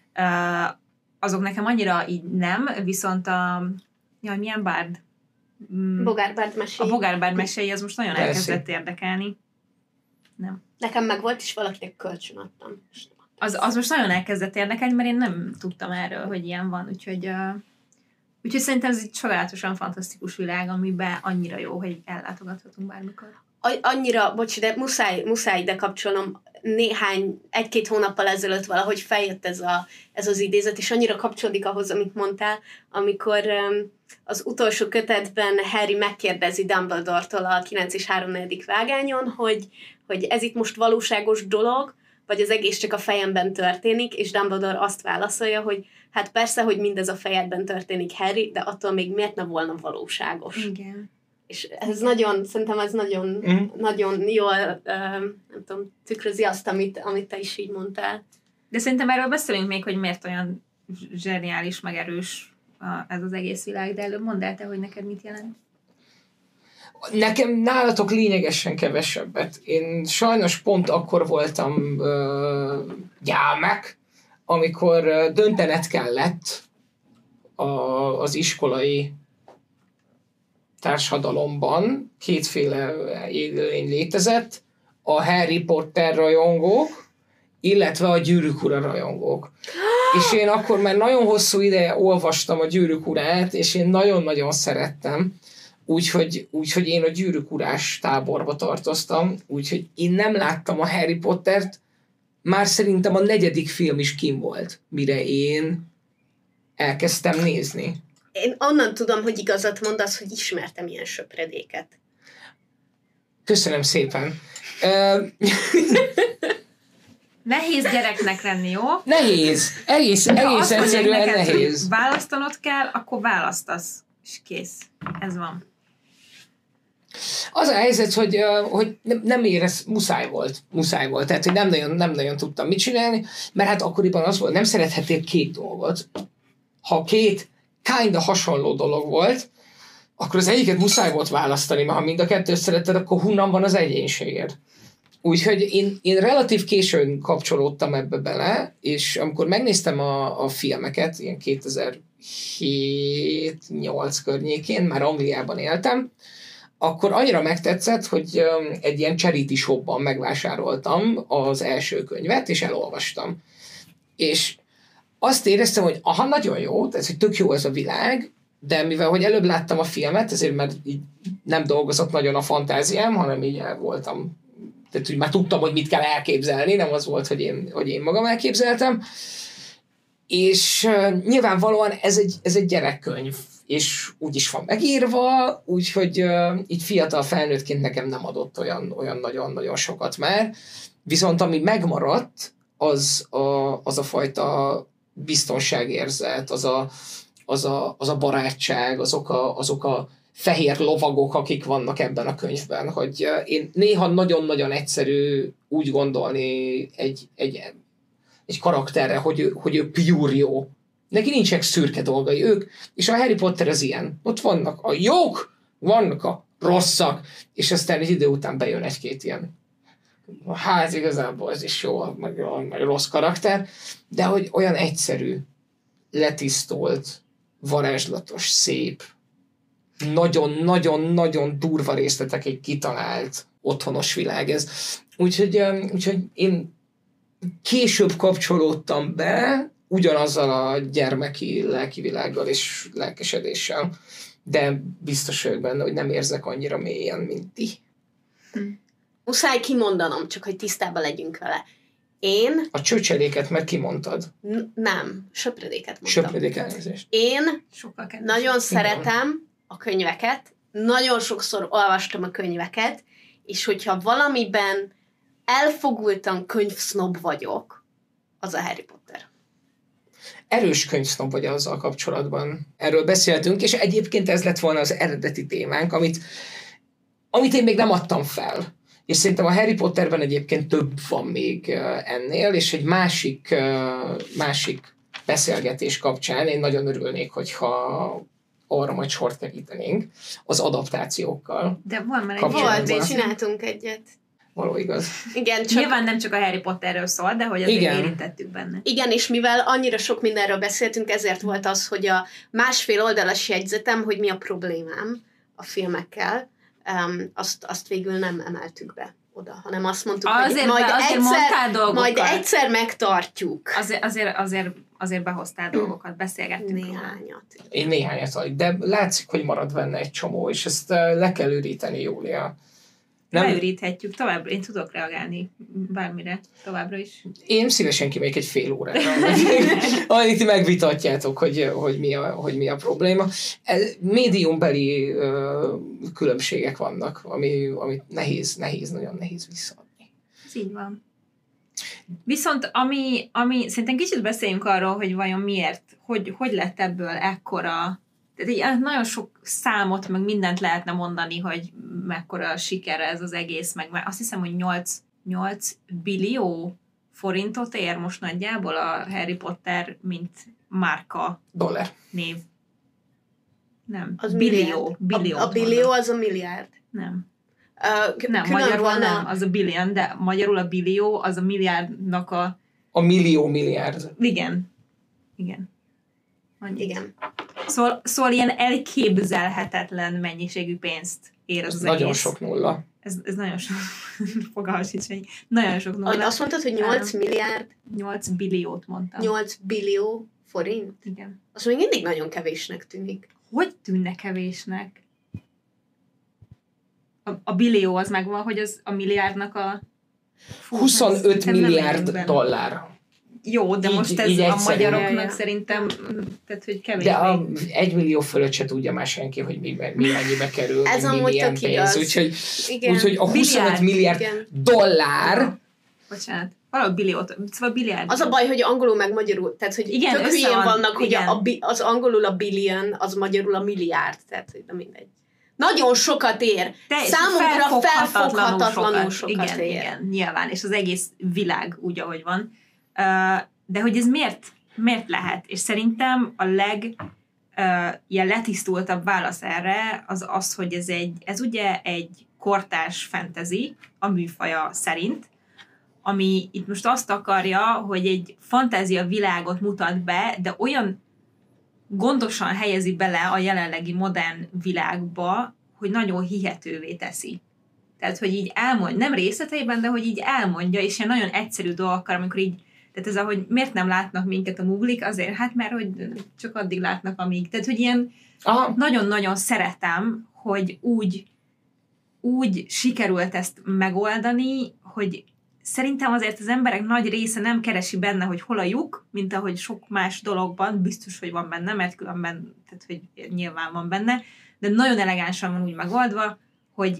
azok nekem annyira így nem, viszont a, jaj, milyen bárd? Bogárbárd meséi. A Bogárbárd meséi, az most nagyon elkezdett érdekelni. Nem. Nekem meg volt, és valakinek kölcsön adtam. Az, az most nagyon elkezdett érdekelni, mert én nem tudtam erről, hogy ilyen van, úgyhogy, uh, úgyhogy szerintem ez egy csodálatosan fantasztikus világ, amiben annyira jó, hogy ellátogathatunk bármikor. Annyira, bocs, de muszáj, muszáj ide kapcsolnom, néhány, egy-két hónappal ezelőtt valahogy feljött ez, a, ez az idézet, és annyira kapcsolódik ahhoz, amit mondtál, amikor um, az utolsó kötetben Harry megkérdezi Dumbledore-tól a kilenc és három negyedik vágányon, hogy, hogy ez itt most valóságos dolog, vagy az egész csak a fejemben történik, és Dumbledore azt válaszolja, hogy hát persze, hogy mindez a fejedben történik, Harry, de attól még miért ne volna valóságos. Igen. És ez nagyon, szerintem ez nagyon, mm. nagyon jól, uh, nem tudom, tükrözi azt, amit, amit te is így mondtál. De szerintem erről beszélünk még, hogy miért olyan zseniális, meg erős ez az egész világ, de előbb mondd el te, hogy neked mit jelent. Nekem nálatok lényegesen kevesebbet. Én sajnos pont akkor voltam uh, gyámek, amikor uh, döntened kellett a, az iskolai társadalomban, kétféle élőlény létezett, a Harry Potter rajongók, illetve a Gyűrűk Ura rajongók. És én akkor már nagyon hosszú ideje olvastam a Gyűrűk Urát, és én nagyon-nagyon szerettem, úgyhogy, úgyhogy én a Gyűrűk Urás táborba tartoztam, úgyhogy én nem láttam a Harry Pottert, már szerintem a negyedik film is kim volt, mire én elkezdtem nézni. Én onnan tudom, hogy igazat mondasz, hogy ismertem ilyen söpredéket. Köszönöm szépen. Nehéz gyereknek lenni, jó? Nehéz. Egész, egész egyszerűen nehéz. Választanod kell, akkor választasz. És kész. Ez van. Az a helyzet, hogy, hogy nem érez, muszáj volt. Muszáj volt. Tehát, hogy nem nagyon, nem nagyon tudtam mit csinálni, mert hát akkoriban az volt, nem szerethettél két dolgot. Ha két kinda hasonló dolog volt, akkor az egyiket muszáj volt választani, mert ha mind a kettőt szeretted, akkor honnan van az egyénséged. Úgyhogy én, én relatív későn kapcsolódtam ebbe bele, és amikor megnéztem a, a filmeket, ilyen kétezer-hét nyolc környékén, már Angliában éltem, akkor annyira megtetszett, hogy egy ilyen charity shopban megvásároltam az első könyvet, és elolvastam. És azt éreztem, hogy aha, nagyon jó, tehát hogy tök jó ez a világ, de mivel hogy előbb láttam a filmet, ezért mert így nem dolgozott nagyon a fantáziám, hanem így el voltam, tehát hogy már tudtam, hogy mit kell elképzelni, nem az volt, hogy én, hogy én magam elképzeltem. És uh, nyilvánvalóan ez egy, ez egy gyerekkönyv, és úgy is van megírva, úgyhogy uh, így fiatal felnőttként nekem nem adott olyan, olyan nagyon-nagyon sokat már. Viszont ami megmaradt, az a, az a fajta biztonságérzet, az a, az a, az a barátság, azok a, azok a fehér lovagok, akik vannak ebben a könyvben, hogy én néha nagyon-nagyon egyszerű úgy gondolni egy, egy, egy karakterre, hogy ő, hogy ő pure jó. Neki nincsenek szürke dolgai ők, és a Harry Potter az ilyen. Ott vannak a jók, vannak a rosszak, és aztán egy idő után bejön egy-két ilyen hát igazából ez is jó, meg, meg rossz karakter, de hogy olyan egyszerű, letisztolt, varázslatos, szép, nagyon-nagyon-nagyon durva részletekig kitalált, otthonos világ ez. Úgyhogy, úgyhogy én később kapcsolódtam be, ugyanazzal a gyermeki lelkivilággal és lelkesedéssel, de biztos vagyok benne, hogy nem érzek annyira mélyen, mint ti. Hm. Muszáj kimondanom, csak hogy tisztában legyünk vele. Én... A csöcseléket meg kimondtad. N- nem, söpredéket mondtam. Söpredék elnézést. Én Sokkal nagyon szeretem a könyveket, nagyon sokszor olvastam a könyveket, és hogyha valamiben elfogultan könyvsznob vagyok, az a Harry Potter. Erős könyvsznob vagy azzal kapcsolatban. Erről beszéltünk, és egyébként ez lett volna az eredeti témánk, amit, amit én még nem adtam fel. És szerintem a Harry Potterben egyébként több van még ennél, és egy másik, másik beszélgetés kapcsán én nagyon örülnék, hogyha arra majd sort kerítenénk az adaptációkkal. De van már egy Volt, és csináltunk egyet. Való igaz. Igen, csak... Nyilván nem csak a Harry Potterről szól, de hogy azért Igen. érintettük benne. Igen, és mivel annyira sok mindenről beszéltünk, ezért volt az, hogy a másfél oldalas jegyzetem, hogy mi a problémám a filmekkel, um, azt, azt végül nem emeltük be oda, hanem azt mondtuk, azért hogy majd, be, azért egyszer, majd egyszer megtartjuk. Azért, azért, azért, azért behoztál dolgokat, beszélgettünk róla. Néhányat. Én néhányat adjuk, de látszik, hogy marad benne egy csomó, és ezt le kell őríteni, Júlia. Nem leüríthetjük, továbbra én tudok reagálni bármire, továbbra is. Én szívesen kimegyek egy fél órára, amit megvitatjátok, hogy, hogy, mi a, hogy mi a probléma. Médiumbeli uh, különbségek vannak, ami, amit nehéz, nehéz, nagyon nehéz visszaadni. Ez így van. Viszont ami, ami szerintem kicsit beszéljünk arról, hogy vajon miért, hogy, hogy lett ebből ekkora. Tehát így nagyon sok számot, meg mindent lehetne mondani, hogy mekkora siker ez az egész, meg azt hiszem, hogy nyolc billió forintot ér most nagyjából a Harry Potter, mint márka dollár név. Nem, az billió. billió a, a billió az a milliárd. Nem. Uh, nem, magyarul nem, az a billion, de magyarul a billió az a milliárdnak a... A millió milliárd. Igen. Igen. Annyit. Igen. Szóval, szóval ilyen elképzelhetetlen mennyiségű pénzt ér az, az nagyon egész. Sok nulla. Ez, ez nagyon sok. Fogalmas sincs, hogy nagyon sok nulla. Azt mondtad, hogy nyolc milliárd? nyolc billiót mondtam. nyolc billió forint? Igen. Az még mindig nagyon kevésnek tűnik. Hogy tűnne kevésnek? A, a billió az megvan, hogy az a milliárdnak a... Fú, huszonöt milliárd dollár. Jó, de így, most ez a magyaroknak szerintem, tehát, hogy kevés. De a egy millió fölött se tudja már senki, hogy mi, mi mennyibe kerül, ez mi milyen pénz. Úgyhogy, úgyhogy a huszonöt milliárd igen. dollár... Ja. Bocsánat. Valahogy billiót, szóval billiárd. Az a baj, hogy angolul meg magyarul, tehát hogy igen, tök hülyén van, vannak, igen. hogy a, az angolul a billion, az magyarul a milliárd, tehát hogy nem mindegy. Nagyon sokat ér. Te Számunkra felfoghatatlanul sokat, sokat igen, ér. Igen, nyilván, és az egész világ úgy, ahogy van. De hogy ez miért, miért lehet? És szerintem a leg uh, ilyen letisztultabb válasz erre az az, hogy ez, egy, ez ugye egy kortárs fantasy a műfaja szerint, ami itt most azt akarja, hogy egy fantázia világot mutat be, de olyan gondosan helyezi bele a jelenlegi modern világba, hogy nagyon hihetővé teszi. Tehát, hogy így elmondja, nem részleteiben, de hogy így elmondja, és ilyen nagyon egyszerű dolgokkal, amikor így, tehát ez ahogy miért nem látnak minket a muglik, azért, hát mert hogy csak addig látnak, amíg. Tehát, hogy ilyen aha. nagyon-nagyon szeretem, hogy úgy, úgy sikerült ezt megoldani, hogy szerintem azért az emberek nagy része nem keresi benne, hogy hol a lyuk, mint ahogy sok más dologban, biztos, hogy van benne, mert különben, tehát, hogy nyilván van benne, de nagyon elegánsan van úgy megoldva, hogy,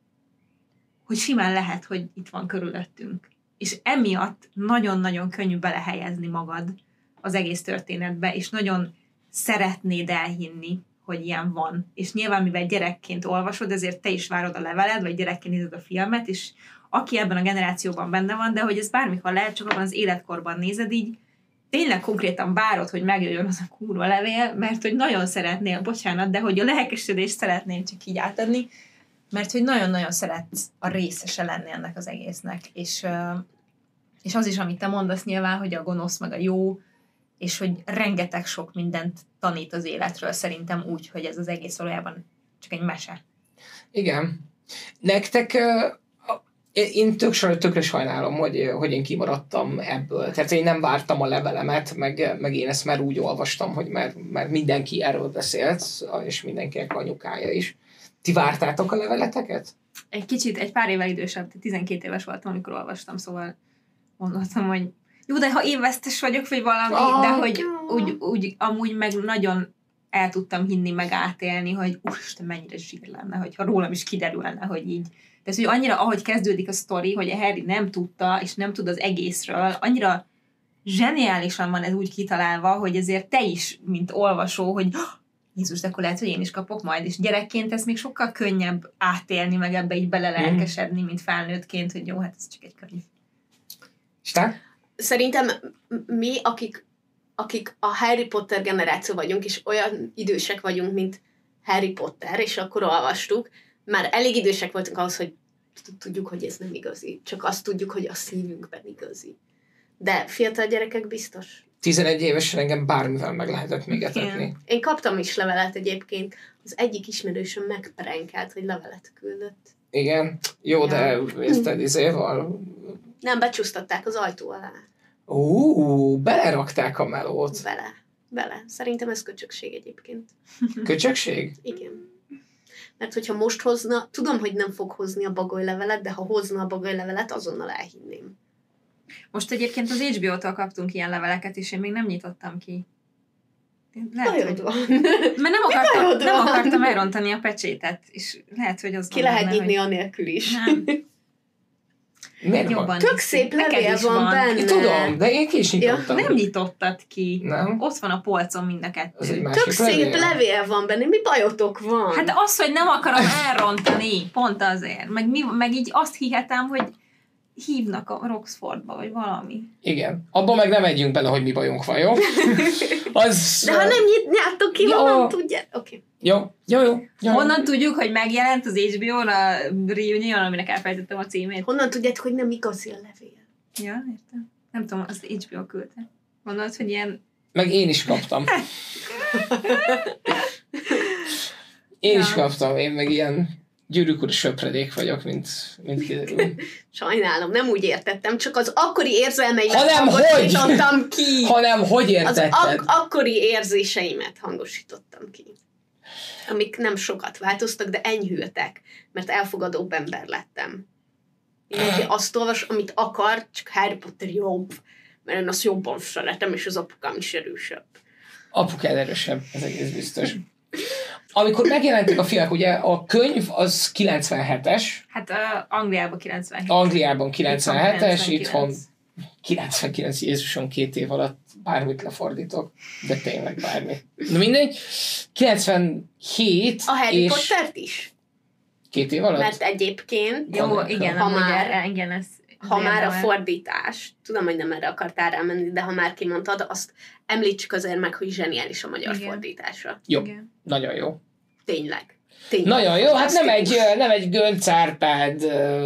hogy simán lehet, hogy itt van körülöttünk. És emiatt nagyon-nagyon könnyű belehelyezni magad az egész történetbe, és nagyon szeretnéd elhinni, hogy ilyen van. És nyilván, mivel gyerekként olvasod, ezért te is várod a leveled, vagy gyerekként nézed a filmet, és aki ebben a generációban benne van, de hogy ez bármikor lehet, csak abban az életkorban nézed, így tényleg konkrétan várod, hogy megjöjjön az a kurva levél, mert hogy nagyon szeretnél, bocsánat, de hogy a lelkesedést szeretném csak így átadni, mert hogy nagyon-nagyon szeretsz a részese lenni ennek az egésznek. És, és az is, amit te mondasz nyilván, hogy a gonosz meg a jó, és hogy rengeteg sok mindent tanít az életről szerintem úgy, hogy ez az egész valójában csak egy mese. Igen. Nektek... Én, én tök, tökre sajnálom, hogy, hogy én kimaradtam ebből. Tehát én nem vártam a levelemet, meg, meg én ezt már úgy olvastam, hogy már, már mindenki erről beszélt, és mindenkinek anyukája is. Ti vártátok a leveleteket? Egy kicsit, egy pár évvel idősebb, tizenkét éves voltam, amikor olvastam, szóval gondoltam, hogy jó, de ha én vesztes vagyok, vagy valami, oh, de hogy úgy, úgy, amúgy meg nagyon el tudtam hinni, meg átélni, hogy úristen, mennyire zsír lenne, hogyha rólam is kiderülne, hogy így. Tehát, hogy annyira, ahogy kezdődik a sztori, hogy a Harry nem tudta, és nem tud az egészről, annyira zseniálisan van ez úgy kitalálva, hogy ezért te is, mint olvasó, hogy Jézus, de akkor lehet, hogy én is kapok majd, és gyerekként ez még sokkal könnyebb átélni, meg ebbe így belelelkesedni, mint felnőttként, hogy jó, hát ez csak egy könyv. Isten? Szerintem mi, akik, akik a Harry Potter generáció vagyunk, és olyan idősek vagyunk, mint Harry Potter, és akkor olvastuk, már elég idősek voltunk ahhoz, hogy tudjuk, hogy ez nem igazi. Csak azt tudjuk, hogy a szívünkben igazi. De fiatal gyerekek biztos. tizenegy évesen engem bármivel meg lehetett még etetni. Én kaptam is levelet egyébként. Az egyik ismerősöm megprenkelt, hogy levelet küldött. Igen? Jó, ja. De érted, izéval... Nem, becsúsztatták az ajtó alá. Ó, belerakták a melót. Bele, bele. Szerintem ez köcsökség egyébként. Köcsökség? Igen. Mert hogyha most hozna, tudom, hogy nem fog hozni a bagolylevelet, de ha hozna a bagolylevelet, azonnal elhinném. Most egyébként az há bé ó-tól kaptunk ilyen leveleket, és én még nem nyitottam ki. Lehet, hogy... van. Mert nem akartam, nem akartam elrontani a pecsétet, és lehet, hogy az... Ki lehet benne, nyitni hogy... anélkül is. Nem. Miért Jobban Tök szép levél van, van benne. Tudom, de én ki is nyitottam. Ja, nem nyitottad ki. Nem? Ott van a polcon mind a kettő. Tök szép levél. levél van benne. Mi bajotok van? Hát az, hogy nem akarom elrontani, pont azért. Meg, mi, meg így azt hihetem, hogy hívnak a Roxfordba, vagy valami. Igen. Abban meg nem megyünk bele, hogy mi bajunk van, jó? Az... De ha nem nyitjátok ki, honnan tudja? Oké. Okay. Jó, jó, jó. jó. Honnan tudjuk, hogy megjelent az há bé ó-n a Reunion, aminek elfelejtettem a címét? Honnan tudjátok, hogy nem igazi a levél? Ja, értem. Nem tudom, az há bé ó küldte. Gondolod, hogy ilyen... Meg én is kaptam. Én ja. is kaptam, én meg ilyen Gyűrűk Ura söpredék vagyok, mint, mint kiderül. Sajnálom, nem úgy értettem, csak az akkori érzelmeimet hanem hangosítottam hogy? ki. Hanem hogy értetted? Az ak- akkori érzéseimet hangosítottam ki. Amik nem sokat változtak, de enyhültek, mert elfogadóbb ember lettem. Mindenki azt olvas, amit akar, csak Harry Potter jobb, mert én azt jobban szeretem, és az apukám is erősebb. Apukád erősebb, ez egész biztos. Amikor megjelentek a filmek, ugye a könyv az kilencvenhetes. Hát uh, Angliában kilencvenhét. Angliában kilencvenhetes, itthon kilencvenkilenc, Jézusom, két év alatt bármit lefordítok, de tényleg bármi. Na mindegy, kilencvenhét a Harry és... Pottert is? Két év alatt? Mert egyébként... Jó, igen, ha már, igen, ez ha már a fordítás, tudom, hogy nem erre akartál rámenni, de ha már kimondtad, azt említsük azért meg, hogy zseniális a magyar igen. fordítása. Jó, igen. Nagyon jó. Tényleg. Tényleg. Nagyon jó, hát nem egy, nem egy Gönc Árpád...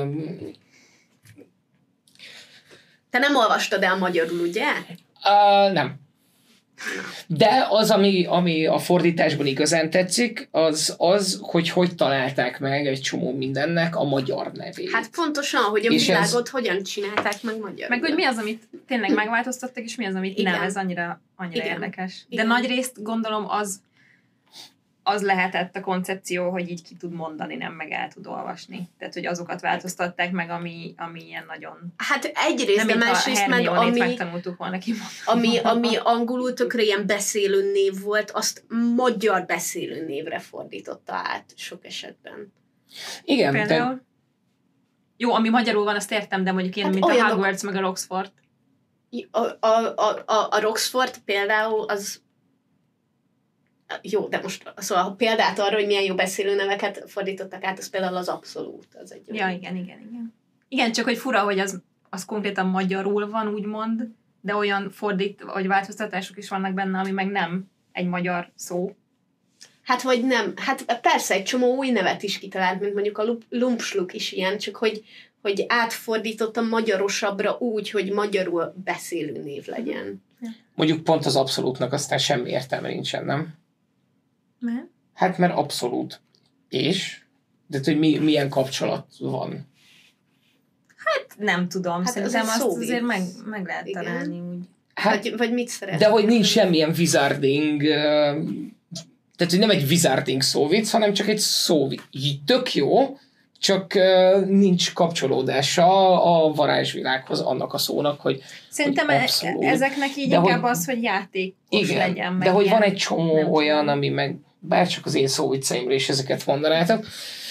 Te nem olvastad el magyarul, ugye? Uh, nem. De az, ami, ami a fordításban igazán tetszik, az az, hogy hogy találták meg egy csomó mindennek a magyar nevét. Hát pontosan, hogy a és világot ez... hogyan csinálták meg magyarul. Meg hogy mi az, amit tényleg megváltoztattak, és mi az, amit igen. nem, ez annyira, annyira igen. érdekes. De igen. nagy részt gondolom az az lehetett a koncepció, hogy így ki tud mondani, nem meg el tud olvasni. Tehát, hogy azokat változtatták meg, ami, ami ilyen nagyon... Hát egyrészt, de másrészt meg, ami, megtanultuk volna kimondani. Ami, ami angolul tökre ilyen beszélő név volt, azt magyar beszélő névre fordította át sok esetben. Igen. Például? Te... Jó, ami magyarul van, azt értem, de mondjuk én, hát mint a Hogwarts, meg a Roxford. A, a, a, a, a Roxford például az jó, de most szóval ha példát arra, hogy milyen jó beszélő neveket fordítottak át, az például az Abszolút. Az egy ja, igen, igen, igen. Igen, csak hogy fura, hogy az, az konkrétan magyarul van, úgymond, de olyan fordít, vagy változtatások is vannak benne, ami meg nem egy magyar szó. Hát vagy nem. Hát persze egy csomó új nevet is kitalált, mint mondjuk a lumpsluk is ilyen, csak hogy, hogy átfordítottam magyarosabbra úgy, hogy magyarul beszélő név legyen. Mondjuk pont az Abszolútnak aztán semmi értelme nincsen, nem? Mert? Hát mert abszolút. És? De hogy mi, milyen kapcsolat van? nem tudom, Hát szerintem az azt szóvic. azért meg, meg lehet Igen. találni úgy. Hát, Vagy, vagy mit szeretnél? de hogy nincs semmilyen wizarding, uh, tehát hogy nem egy wizarding szóvic, hanem csak egy szóvic. Így tök jó, csak uh, nincs kapcsolódása a varázsvilághoz annak a szónak, hogy Szerintem hogy e- abszolút. ezeknek így De inkább hogy- az, hogy játékos igen, legyen. de meg hogy ilyen, van egy csomó nem olyan, tudom. ami meg bárcsak az én szóvicceimre is ezeket mondanátok.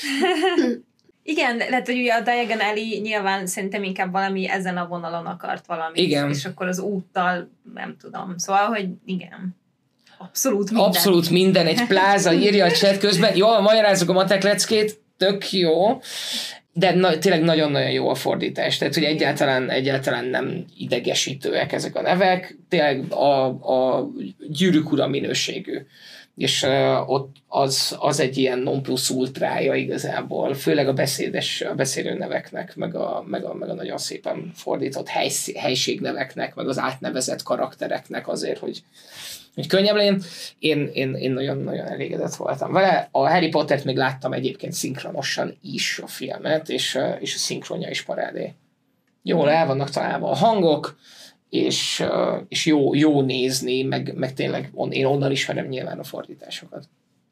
Igen, lehet, hogy ugye a Diagon Alley nyilván szerintem inkább valami ezen a vonalon akart valamit. Igen. És akkor az úttal, nem tudom. Szóval, hogy igen. Abszolút minden. Abszolút minden, egy pláza írja a chat közben. Jól magyarázzuk a matek leckét, tök jó, de na, tényleg nagyon-nagyon jó a fordítás. Tehát, hogy egyáltalán, egyáltalán nem idegesítőek ezek a nevek. Tényleg a, a Gyűrűk ura minőségű. És uh, ott az, az egy ilyen non plus ultrája igazából, főleg a beszédes, a beszélő neveknek, meg a, meg a, meg a nagyon szépen fordított helysz, helységneveknek, meg az átnevezett karaktereknek azért, hogy, hogy könnyebb legyen. Én, én, én nagyon-nagyon elégedett voltam vele. A Harry Pottert még láttam egyébként szinkronosan is a filmet, és, és a szinkronja is parádé. Jól el vannak találva a hangok, és, és jó, jó nézni, meg, meg tényleg on, én onnan ismerem nyilván a fordításokat.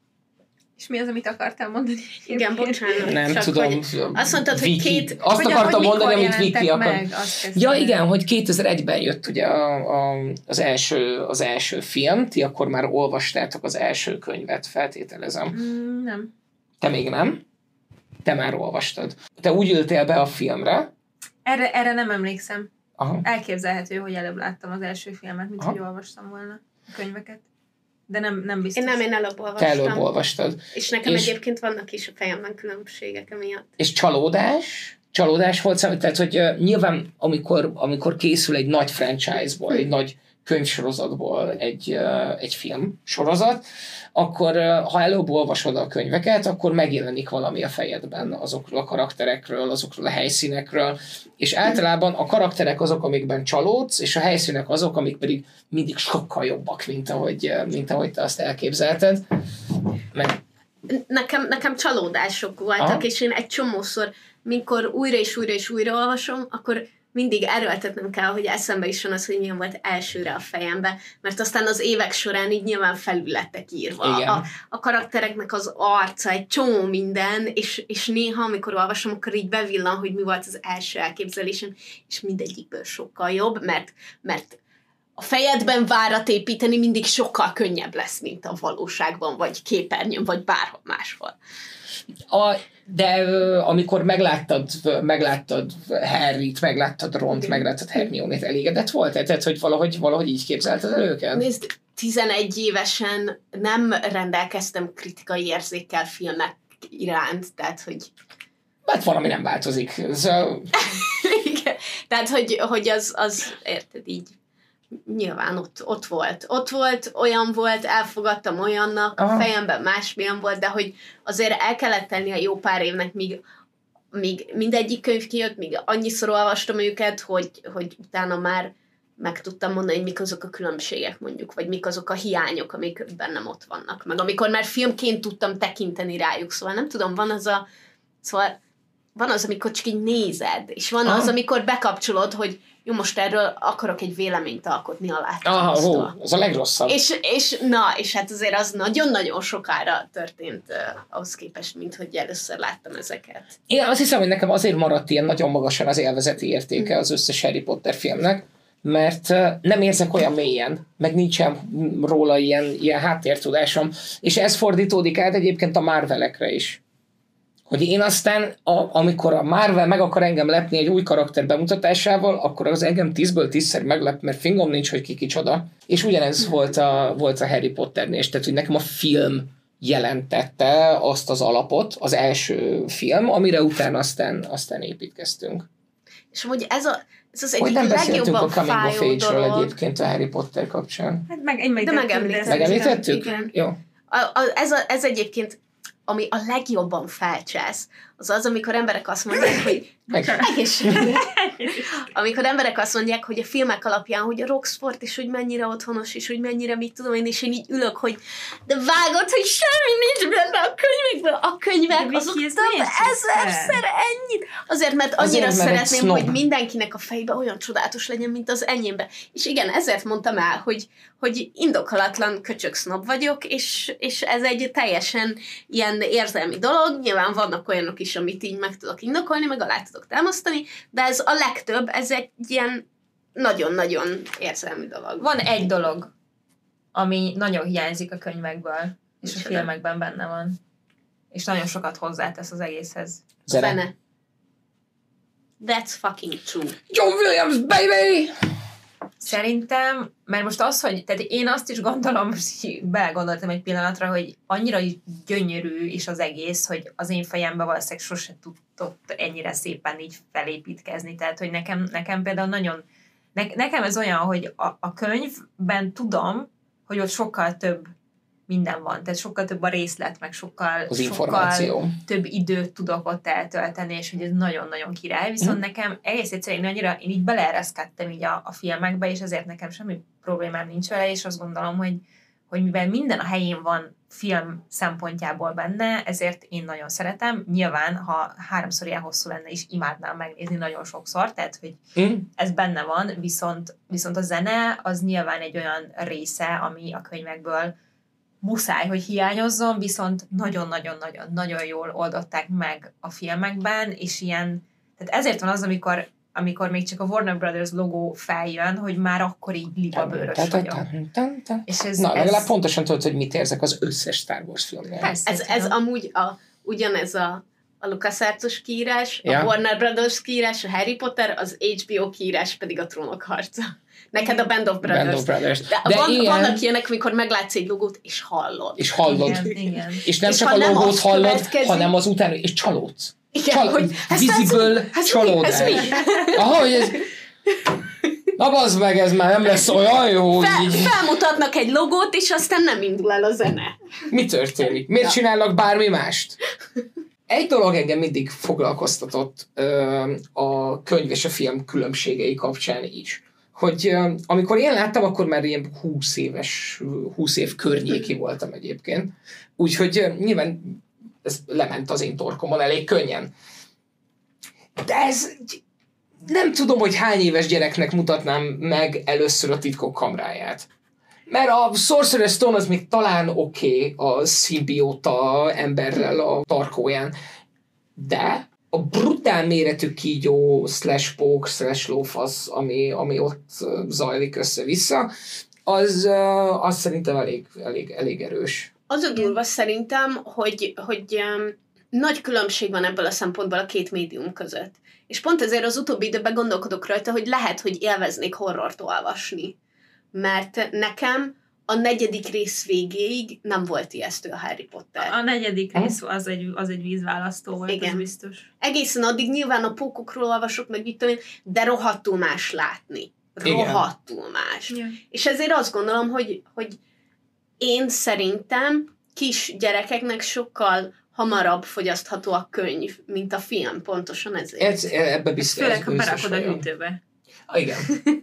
És mi az, amit akartál mondani? Igen, bocsánat. Nem csak tudom. Hogy azt mondtad, hogy Viki. két... Azt Hogy- akartam hogy mondani, mikor amit Viki jelentek akar. meg, azt kezdtem Ja el. igen, hogy kétezer-egyben jött ugye a, a, az, első, az első film, ti akkor már olvastátok az első könyvet, feltételezem. Mm, nem. Te még nem? Te már olvastad. Te úgy ültél be a filmre. Erre, erre nem emlékszem. Aha. Elképzelhető, hogy előbb láttam az első filmet, mint Aha. hogy olvastam volna a könyveket. De nem, nem biztos. Én nem, én előbb Te olvastam. előbb olvastad. És nekem És- egyébként vannak is a fejemben különbségek emiatt. És csalódás? Csalódás volt számít? Tehát, hogy uh, nyilván amikor, amikor készül egy nagy franchise-ból, egy nagy könyvsorozatból egy, uh, egy film sorozat, akkor uh, ha előbb olvasod a könyveket, akkor megjelenik valami a fejedben azokról a karakterekről, azokról a helyszínekről, és általában a karakterek azok, amikben csalódsz, és a helyszínek azok, amik pedig mindig sokkal jobbak, mint ahogy, uh, mint ahogy te azt elképzelted. Meg Nekem, nekem csalódások voltak, Aha. és én egy csomószor, mikor újra és újra és újra olvasom, akkor mindig erőltetnem kell, hogy eszembe is van az, hogy milyen volt elsőre a fejembe, mert aztán az évek során így nyilván felül lettek írva. Igen. A, a karaktereknek az arca, egy csomó minden, és, és néha, amikor olvasom, akkor így bevillan, hogy mi volt az első elképzelésem, és mindegyikből sokkal jobb, mert, mert a fejedben várat építeni mindig sokkal könnyebb lesz, mint a valóságban, vagy képernyőn, vagy bárhol máshol. A, de ö, amikor megláttad, megláttad Harryt, megláttad Ront, Igen. megláttad Hermione-t, elégedett voltál? Tehát, hogy valahogy, valahogy így képzelted el őket? Nézd, tizenegy évesen nem rendelkeztem kritikai érzékkel filmek iránt, tehát, hogy Hát van, ami nem változik. Ez, ö, igen, tehát, hogy, hogy az, az, érted, így nyilván ott, ott volt. Ott volt, olyan volt, elfogadtam olyannak, Aha. a fejemben másmilyen volt, de hogy azért el kellett tenni a jó pár évnek, míg, míg mindegyik könyv kijött, míg annyiszor olvastam őket, hogy, hogy utána már meg tudtam mondani, hogy mik azok a különbségek mondjuk, vagy mik azok a hiányok, amik bennem ott vannak. Meg amikor már filmként tudtam tekinteni rájuk. Szóval nem tudom, van az a... Szóval van az, amikor csak így nézed, és van Aha. az, amikor bekapcsolod, hogy jó, most erről akarok egy véleményt alkotni a aha, ó, látástól. az a legrosszabb. És, és na, és hát azért az nagyon-nagyon sokára történt uh, ahhoz képest, mint hogy először láttam ezeket. Én azt hiszem, hogy nekem azért maradt ilyen nagyon magasan az élvezeti értéke az összes Harry Potter filmnek, mert uh, nem érzek olyan mélyen, meg nincsen róla ilyen, ilyen háttértudásom, és ez fordítódik át egyébként a Marvelekre is. Hogy én aztán, a, amikor a Marvel meg akar engem lepni egy új karakter bemutatásával, akkor az engem tízből tízszer meglep, mert fingom nincs, hogy ki kicsoda. És ugyanez volt a, volt a Harry Potternél is, tehát hogy nekem a film jelentette azt az alapot, az első film, amire utána aztán, aztán építkeztünk. És amúgy ez, a, ez az Hogy egyik nem beszéltünk a legjobban Coming of fájó Age-ről dolog. egyébként a Harry Potter kapcsán. Hát meg, én De megemlítettük. Megemlítettük? Igen. Jó. A, a, ez, a, ez egyébként, ami a legjobban felcsász, az az, amikor emberek azt mondják, hogy egészségedre. Amikor emberek azt mondják, hogy a filmek alapján, hogy a Roxford is, hogy mennyire otthonos, és hogy mennyire mit tudom én, és én így ülök, hogy de vágod, hogy semmi nincs benne a könyvekből. A könyvek azok több ezerszer ennyit. Azért, mert annyira Azért, mert szeretném, hogy mindenkinek a fejbe olyan csodálatos legyen, mint az enyémbe. És igen, ezért mondtam el, hogy, hogy indokolatlan köcsög sznob vagyok, és, és ez egy teljesen ilyen érzelmi dolog. Nyilván vannak olyanok is, amit így meg tudok indokolni, meg alá tudok támasztani, de ez a legtöbb, ez egy ilyen nagyon-nagyon érzelmi dolog. Van egy dolog, ami nagyon hiányzik a könyvekből, és a filmekben benne van. És nagyon sokat hozzátesz az egészhez. Zene. That's fucking true. John Williams, baby! Szerintem, mert most az, hogy tehát én azt is gondolom, most belegondoltam egy pillanatra, hogy annyira gyönyörű is az egész, hogy az én fejemben valószínűleg sose tudott ennyire szépen így felépítkezni. Tehát, hogy nekem, nekem például nagyon, ne, nekem ez olyan, hogy a, a könyvben tudom, hogy ott sokkal több minden van, tehát sokkal több a részlet, meg sokkal, az információ. több időt tudok ott eltölteni, és hogy ez nagyon-nagyon király, viszont mm. nekem egész egyszerűen annyira, én így beleereszkedtem így a, a filmekbe, és ezért nekem semmi problémám nincs vele, és azt gondolom, hogy, hogy mivel minden a helyén van film szempontjából benne, ezért én nagyon szeretem. Nyilván, ha háromszor ilyen hosszú lenne is, imádnám megnézni nagyon sokszor, tehát, hogy mm. ez benne van, viszont, viszont a zene az nyilván egy olyan része, ami a könyvekből muszáj, hogy hiányozzon, viszont nagyon-nagyon-nagyon-nagyon jól oldották meg a filmekben, és ilyen, tehát ezért van az, amikor, amikor még csak a Warner Brothers logó feljön, hogy már akkor így libabőrös vagyok. És ez, Na, legalább pontosan tudod, hogy mit érzek az összes Star Wars filmnél. Persze, ez, ez amúgy a, ugyanez a, a LucasArts-os kiírás, ja. a Warner Brothers kiírás, a Harry Potter, az há bé o kiírás pedig a Trónok harca. Neked a Band of Brothers. Band of Brothers. De, De van, ilyen... vannak ilyenek, amikor meglátsz egy logót, és hallod. És hallod. Igen, igen. És nem és csak a logót hallod, következik... hanem az utána, és csalódsz. Igen, Csal... hogy visible csalódás. Aha, hogy ez... Na bazd meg, ez már nem lesz olyan jó. Fel, így. Felmutatnak egy logót, és aztán nem indul el a zene. Mi történik? Miért ja. csinálnak bármi mást? Egy dolog engem mindig foglalkoztatott ö, a könyv és a film különbségei kapcsán is. Hogy uh, amikor én láttam, akkor már ilyen húsz éves, húsz év környéki voltam egyébként. Úgyhogy uh, nyilván ez lement az én torkomon elég könnyen. De ez nem tudom, hogy hány éves gyereknek mutatnám meg először a Titkok kamráját. Mert a Sorcerer's Stone az még talán oké, okay, a szimbióta emberrel a tarkóján. De a brutál méretű kígyó, slash pók, slash lófasz, ami, ami ott zajlik össze-vissza, az, az szerintem elég, elég, elég erős. Az a durva szerintem, hogy, hogy um, nagy különbség van ebből a szempontból a két médium között. És pont ezért az utóbbi időben gondolkodok rajta, hogy lehet, hogy élveznék horrort olvasni. Mert nekem a negyedik rész végéig nem volt ijesztő a Harry Potter. A negyedik rész az egy, az egy vízválasztó volt, igen. Ez biztos. Egészen addig nyilván a pókokról olvasok, meg mit tudom én, de rohadtul más látni. Rohadtul más. Igen. És ezért azt gondolom, hogy, hogy én szerintem kis gyerekeknek sokkal hamarabb fogyasztható a könyv, mint a film, pontosan ezért. Ez, ebbe biztos. Főleg, ha berakod a hűtőbe. Igen.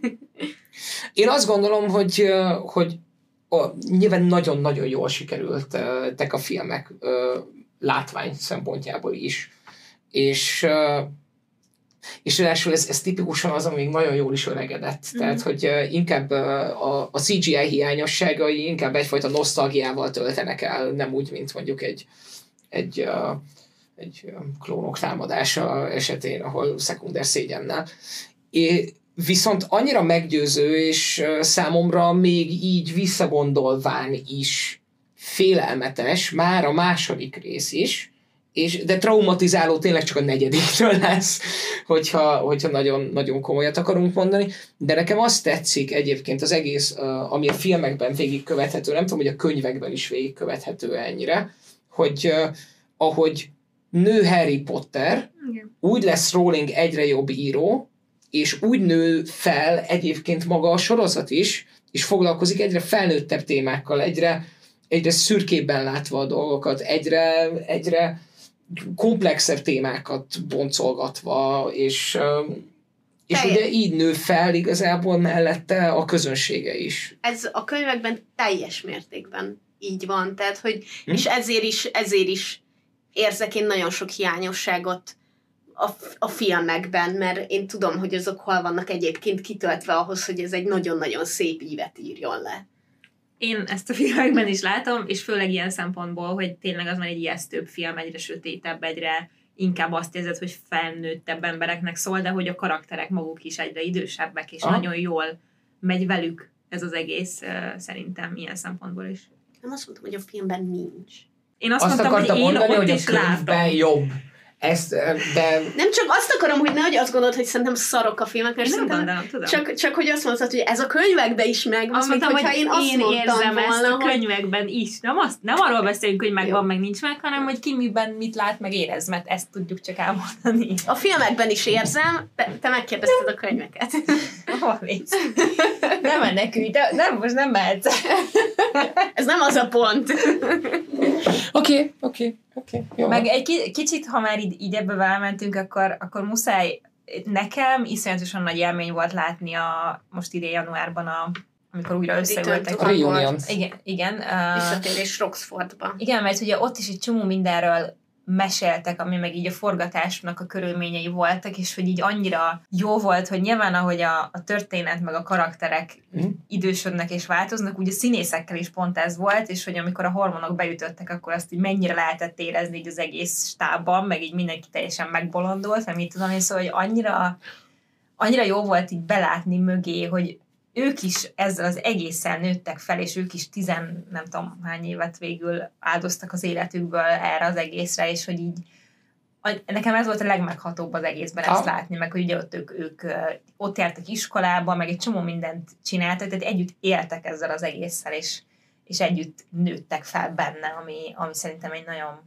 Én azt gondolom, hogy, hogy a, nyilván nagyon-nagyon jól sikerültek a filmek látvány szempontjából is. És, és ráadásul ez, ez tipikusan az, ami nagyon jól is öregedett. Mm. Tehát, hogy inkább a, a cé gé í hiányosságai inkább egyfajta nosztalgiával töltenek el, nem úgy, mint mondjuk egy, egy, egy klónok támadása esetén, ahol szekunder szégyennel. É, viszont annyira meggyőző, és számomra még így visszagondolván is félelmetes, már a második rész is, és, de traumatizáló tényleg csak a negyediktől lesz, hogyha, hogyha nagyon, nagyon komolyat akarunk mondani. De nekem azt tetszik egyébként az egész, ami a filmekben végigkövethető, nem tudom, hogy a könyvekben is végigkövethető ennyire, hogy ahogy nő Harry Potter, igen. úgy lesz Rowling egyre jobb író, és úgy nő fel egyébként maga a sorozat is, és foglalkozik egyre felnőttebb témákkal, egyre, egyre szürkébben látva a dolgokat, egyre, egyre komplexebb témákat boncolgatva, és, és ugye így nő fel igazából mellette a közönsége is. Ez a könyvekben teljes mértékben így van, tehát, hogy, hm? és ezért is, ezért is érzek én nagyon sok hiányosságot a, a filmekben, mert én tudom, hogy azok hol vannak egyébként kitöltve ahhoz, hogy ez egy nagyon-nagyon szép ívet írjon le. Én ezt a filmekben is látom, és főleg ilyen szempontból, hogy tényleg az már egy ijesztőbb film, egyre sötétebb, egyre inkább azt érzed, hogy felnőttebb embereknek szól, de hogy a karakterek maguk is egyre idősebbek, és Aha. nagyon jól megy velük ez az egész, szerintem ilyen szempontból is. Nem azt mondtam, hogy a filmben nincs. Én azt, azt mondtam, hogy én mondani, ott hogy is a könyvben látom. jobb. Ezt, de... Nem csak azt akarom, hogy nehogy azt gondolod, hogy szerintem szarok a filmek, mert nem gondolom, tudom. Csak, csak hogy azt mondtad, hogy ez a könyvekben is megvan, azt mondtam, hogy én, azt én érzem volna, ezt a hogy... könyvekben is. Nem, azt, nem arról beszélünk, hogy megvan, meg nincs meg, hanem hogy ki miben mit lát, meg érez, mert ezt tudjuk csak elmondani. A filmekben is érzem, te, te megkérdezted a könyveket. Hol mész? Nem menekülj, de nem, most nem mehetsz. Ez nem az a pont. Oké, oké. Okay, meg egy kicsit, ha már így, így ebbe belementünk, akkor, akkor muszáj, nekem iszonyatosan nagy élmény volt látni a, most idén januárban, a, amikor újra összeültek. A reunion. Igen. igen uh, Visszatérés Roxfordba. Igen, mert ugye ott is egy csomó mindenről meséltek, ami meg így a forgatásnak a körülményei voltak, és hogy így annyira jó volt, hogy nyilván ahogy a, a történet meg a karakterek mm. idősödnek és változnak, úgy a színészekkel is pont ez volt, és hogy amikor a hormonok beütöttek, akkor azt így mennyire lehetett érezni így az egész stábban, meg így mindenki teljesen megbolondolt, nem így tudom én, szóval, hogy annyira, annyira jó volt így belátni mögé, hogy ők is ezzel az egésszel nőttek fel, és ők is tizen, nem tudom hány évet végül áldoztak az életükből erre az egészre, és hogy így nekem ez volt a legmeghatóbb az egészben ezt ah. látni, meg hogy ugye ott ők, ők ott jártak iskolába, meg egy csomó mindent csináltak, tehát együtt éltek ezzel az egésszel, és, és együtt nőttek fel benne, ami, ami szerintem egy nagyon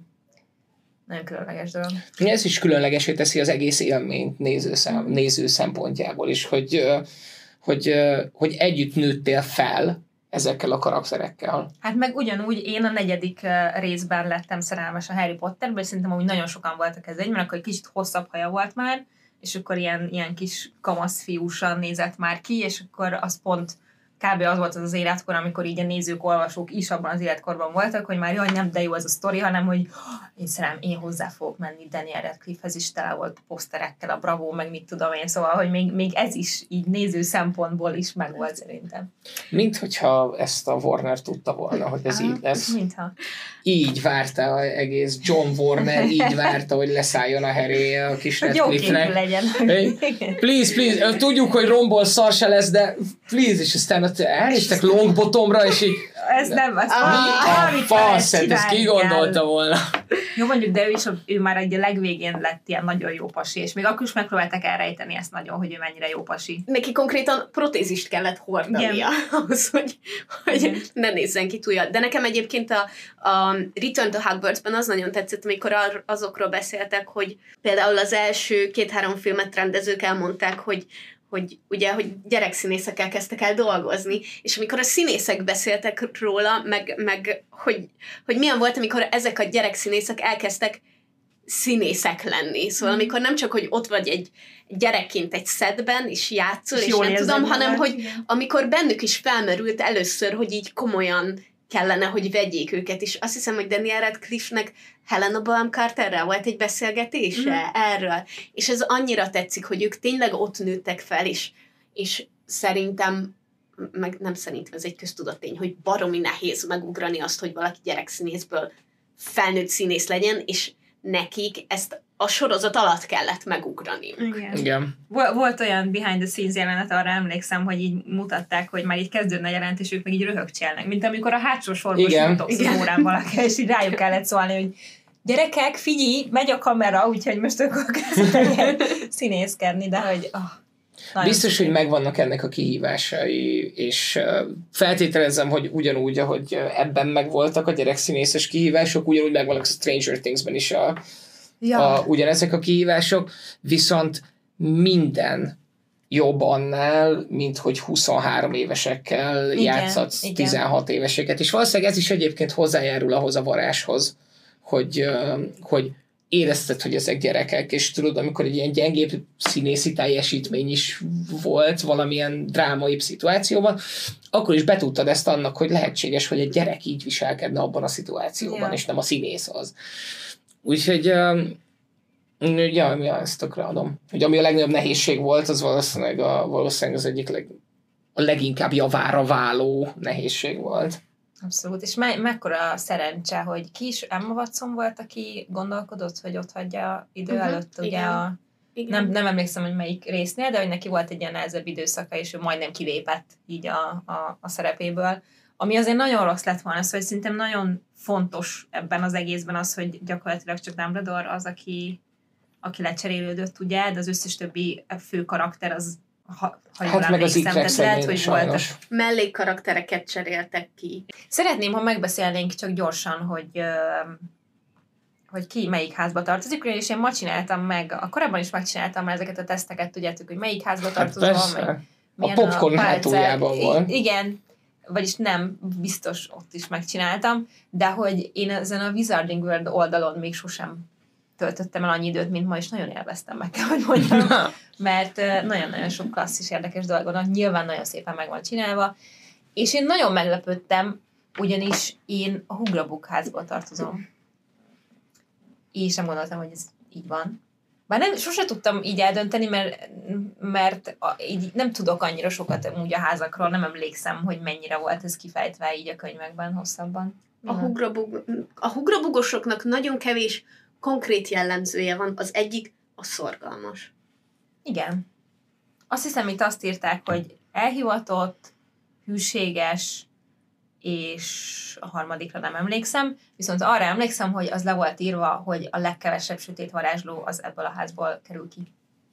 nagyon különleges dolog. Ez is különlegesé teszi az egész élményt néző, szem, néző szempontjából is, hogy Hogy, hogy együtt nőttél fel ezekkel a karakterekkel. Hát meg ugyanúgy én a negyedik részben lettem szerelmes a Harry Potterbe, és szerintem úgy nagyon sokan voltak ez egy, mert akkor egy kicsit hosszabb haja volt már, és akkor ilyen, ilyen kis kamaszfiúsan nézett már ki, és akkor az pont kb. Az volt az az életkor, amikor így a nézők, olvasók is abban az életkorban voltak, hogy már jaj, nem de jó ez a sztori, hanem hogy én szerelem, én hozzá fogok menni Daniel Radcliffe-hez is tele volt poszterekkel, a Bravo, meg mit tudom én, szóval, hogy még, még ez is így néző szempontból is megvolt szerintem. Mint hogyha ezt a Warner tudta volna, hogy ez ah, így lesz. Mintha. Így várta az egész John Warner, így várta, hogy leszálljon a Harry a kis Radcliffe-nek. Jó legyen. Hey, please, please, tudjuk, hogy romból szar se lesz, de please, és aztán elnéztek Longbottomra, és így... Ez nem, az mi a fasz, ezt ki gondolta volna? Jó, mondjuk, de ő is, ő már egy a legvégén lett ilyen nagyon jó pasi, és még akkor is megpróbálták elrejteni ezt nagyon, hogy ő mennyire jó pasi. Neki konkrétan protézist kellett hordania ahhoz, hogy, hogy ne nézzen ki túlja. De nekem egyébként a, a Return to Hogwartsban az nagyon tetszett, amikor azokról beszéltek, hogy például az első két-három filmet rendezők elmondták, hogy hogy ugye, hogy gyerekszínészekkel kezdtek el dolgozni, és amikor a színészek beszéltek róla, meg, meg hogy, hogy milyen volt, amikor ezek a gyerekszínészek elkezdtek színészek lenni. Szóval amikor nem csak, hogy ott vagy egy gyerekként egy szedben, és játszol, és, és nem tudom, hanem, hogy igen. amikor bennük is felmerült először, hogy így komolyan kellene, hogy vegyék őket, és azt hiszem, hogy Daniel Radcliffe-nek Helena Bonham Carterrel volt egy beszélgetése mm. erről, és ez annyira tetszik, hogy ők tényleg ott nőttek fel, és, és szerintem, meg nem szerintem, ez egy köztudatény, hogy baromi nehéz megugrani azt, hogy valaki gyerekszínészből felnőtt színész legyen, és nekik ezt a sorozat alatt kellett megugrani. Igen. Igen. Volt olyan behind the scenes jelenet, arra emlékszem, hogy így mutatták, hogy már így kezdődne a jelent, és ők meg így röhögcsélnek, mint amikor a hátsó sorban sutogsz az órán valaki, és így rájuk kellett szólni, hogy gyerekek, figyelj, megy a kamera, úgyhogy most akkor kezdtek színészkedni, de hogy... Oh. Nagyon biztos, hogy megvannak ennek a kihívásai, és feltételezem, hogy ugyanúgy, ahogy ebben megvoltak a gyerekszínészes kihívások, ugyanúgy megvannak a Stranger Things-ben is a, ja. a, ugyanezek a kihívások, viszont minden jobb annál, mint hogy huszonhárom évesekkel igen, játszatsz igen. tizenhat éveseket, és valószínűleg ez is egyébként hozzájárul ahhoz a varázshoz, hogy, hogy érezted, hogy ezek gyerekek, és tudod, amikor egy ilyen gyengébb színészi teljesítmény is volt valamilyen drámai szituációban, akkor is betudtad ezt annak, hogy lehetséges, hogy egy gyerek így viselkedne abban a szituációban, ja. és nem a színész az. Úgyhogy ja, ja, ezt tökre adom. Hogy ami a legnagyobb nehézség volt, az valószínűleg, a, valószínűleg az egyik leg, a leginkább javára váló nehézség volt. Abszolút, és me- mekkora szerencse, hogy ki is Emma Watson volt, aki gondolkodott, hogy ott hagyja idő uh-huh, előtt, ugye igen. a... Igen. Nem, nem emlékszem, hogy melyik résznél, de hogy neki volt egy ilyen nehezebb időszaka, és ő majdnem kilépett így a, a, a szerepéből. Ami azért nagyon rossz lett volna, szóval szerintem nagyon fontos ebben az egészben az, hogy gyakorlatilag csak Dumbledore az, aki, aki lecserélődött, ugye, de az összes többi fő karakter az ha, ha hát meg az tehát lehet, hogy voltak. Mellékkaraktereket cseréltek ki. Szeretném, ha megbeszélnénk csak gyorsan, hogy, hogy ki melyik házba tartozik, és én ma csináltam meg, a korábban is megcsináltam már ezeket a teszteket, tudjátok, hogy melyik házba tartozom, hát meg a popcorn hátuljában van. Igen, vagyis nem, biztos ott is megcsináltam, de hogy én ezen a Wizarding World oldalon még sosem töltöttem el annyi időt, mint ma, és nagyon élveztem, meg kell, hogy mondjam, mert nagyon-nagyon sok klassz és érdekes dolgon, nyilván nagyon szépen meg van csinálva, és én nagyon meglepődtem, ugyanis én a Hugrabuk házból tartozom. És sem gondoltam, hogy ez így van. Bár nem, sose tudtam így eldönteni, mert, mert a, így nem tudok annyira sokat úgy a házakról, nem emlékszem, hogy mennyire volt ez kifejtve így a könyvekben hosszabban. A, hugrabug, a hugrabugosoknak nagyon kevés konkrét jellemzője van, az egyik a szorgalmas. Igen. Azt hiszem, itt azt írták, hogy elhivatott, hűséges, és a harmadikra nem emlékszem, viszont arra emlékszem, hogy az le volt írva, hogy a legkevesebb sötét varázsló az ebből a házból kerül ki.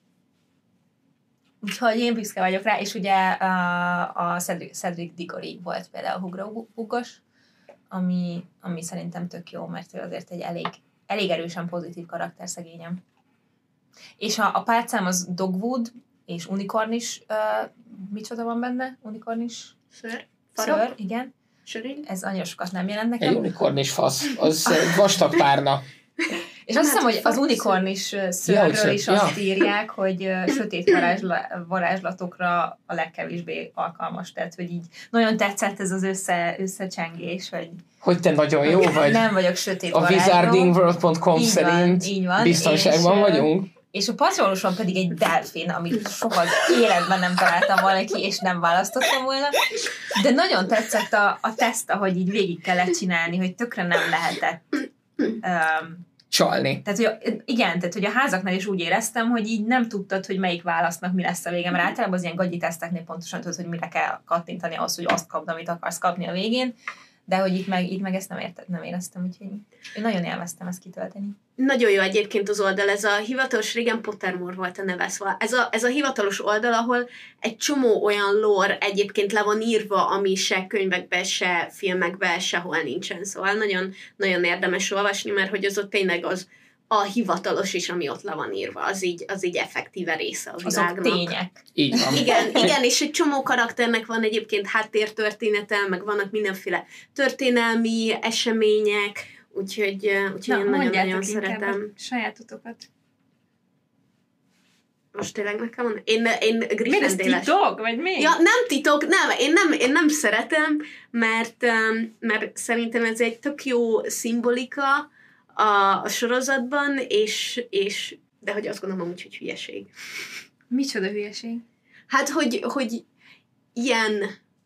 Úgyhogy én büszke vagyok rá, és ugye a Cedric, Cedric Diggory volt például Hugrabugos, ami, ami szerintem tök jó, mert ő azért egy elég, elég erősen pozitív karakter szegényem. És a, a pálcám az Dogwood, és Unicornis, uh, micsoda van benne? Unicornis? Ször? Ször, igen. Sörény? Ez annyira sokat nem jelent nekem. Egy unikornis fasz, az vastag párna. És azt hiszem, hogy az unikornis szőrről ja, is ja. azt írják, hogy sötét varázsla, varázslatokra a legkevésbé alkalmas. Tehát, hogy így nagyon tetszett ez az össze, összecsengés, hogy... Hogy te nagyon jó vagy. Nem vagyok sötét a varázsló. A wizardingworld pont com szerint így van, biztonságban és, vagyunk. És a patronuson pedig egy delfin, amit soha az életben nem találtam volna ki, és nem választottam volna. De nagyon tetszett a, a teszt, ahogy így végig kellett csinálni, hogy tökre nem lehetett um, csalni. Tehát, hogy, igen, tehát hogy a házaknál is úgy éreztem, hogy így nem tudtad, hogy melyik válasznak mi lesz a vége, mert általában az ilyen gagyi teszteknél pontosan tudod, hogy mire kell kattintani ahhoz, hogy azt kapd, amit akarsz kapni a végén, de hogy itt meg, itt meg ezt nem, érted, nem éreztem, úgyhogy én nagyon élveztem ezt kitölteni. Nagyon jó egyébként az oldal, ez a hivatalos, régen Pottermore volt a neve, szóval ez a, ez a hivatalos oldal, ahol egy csomó olyan lore egyébként le van írva, ami se könyvekben, se filmekben, sehol nincsen, szóval nagyon, nagyon érdemes olvasni, mert hogy az ott tényleg az a hivatalos is, ami ott le van írva, az így, az így effektíve része a világnak. Azok tények. Így van. Igen, igen, és egy csomó karakternek van egyébként háttértörténete, meg vannak mindenféle történelmi események, úgyhogy, úgyhogy Na, én nagyon-nagyon szeretem. Sajátotokat. Most tényleg nekem van? Én, én Gryffindéles. Még ez titok? Vagy mi? Ja, nem titok, nem, én nem, én nem szeretem, mert, mert szerintem ez egy tök jó szimbolika a, a sorozatban, és, és de hogy azt gondolom amúgy, hogy hülyeség. Micsoda hülyeség? Hát, hogy, hogy ilyen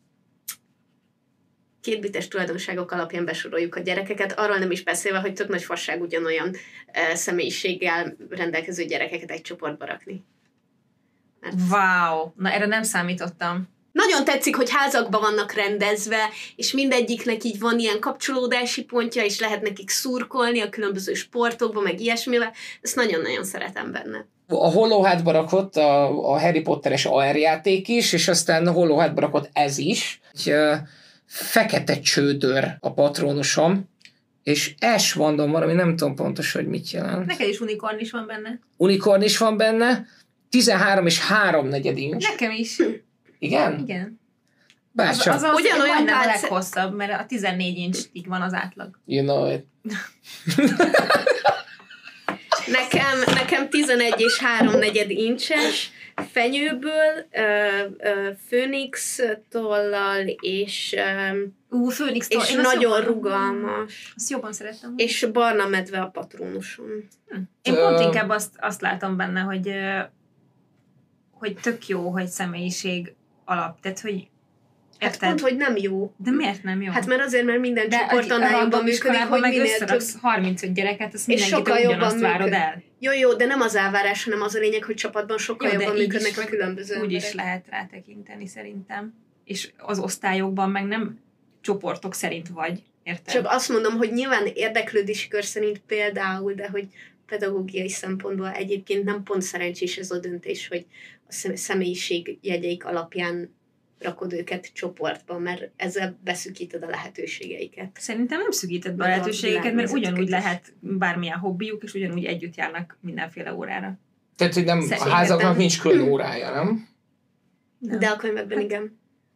kétbites tulajdonságok alapján besoroljuk a gyerekeket, arról nem is beszélve, hogy tök nagy fasság ugyanolyan uh, személyiséggel rendelkező gyerekeket egy csoportba rakni. Mert wow! Na erre nem számítottam. Nagyon tetszik, hogy házakba vannak rendezve, és mindegyiknek így van ilyen kapcsolódási pontja, és lehet nekik szurkolni a különböző sportokba, meg ilyesmivel. Ezt nagyon-nagyon szeretem benne. A Hollowhátba rakott a, a Harry Potteres á er játék is, és aztán a Hollowhátba rakott ez is. Egy uh, fekete csődör a patronusom, és Ash mondom valami, nem tudom pontosan, hogy mit jelent. Neked is unikorn is van benne. Unikorn is van benne, tizenhárom és három negyed inch. Nekem is. Igen? Igen. Bárcsak. Az, az, az ugyanolyan a leghosszabb, mert a tizennégy inchig van az átlag. You know it. Nekem, nekem tizenegy és háromnegyed incses fenyőből, ö, ö, Phoenix tollal, és, ö, Ú, Phoenix toll. és Én azt nagyon jobban- rugalmas. Azt jobban szerettem. És barna medve a patronuson. Hm. Én pont Ö- inkább azt, azt látom benne, hogy, ö, hogy tök jó, hogy személyiség alap. Tehát, hogy Hát érted? pont, hogy nem jó. De miért nem jó? Hát mert azért, mert minden de csoport a- annál a jobban random működik, iskolában hogy meg minél több... összeraksz harmincöt gyereket, azt És mindenkitől sokkal jobban ugyanazt várod működik. el. Jó, jó, de nem az elvárás, hanem az a lényeg, hogy csapatban sokkal Jó, de jobban így működnek is a meg különböző Úgy is emberek. lehet rátekinteni szerintem. És az osztályokban meg nem csoportok szerint vagy, érted? Csak azt mondom, hogy nyilván érdeklődési kör szerint például, de hogy pedagógiai szempontból egyébként nem pont szerencsés ez a döntés, hogy a szem- személyiség jegyeik alapján rakod őket csoportba, mert ezzel beszűkíted a lehetőségeiket. Szerintem nem szűkíted be a Meg a lehetőségeket, mert világnézetüket ugyanúgy is. lehet bármilyen hobbiuk, és ugyanúgy együtt járnak mindenféle órára. Tehát, hogy nem, a Szerintem. házaknak nincs külön órája, nem? Nem. De a könyvekben igen.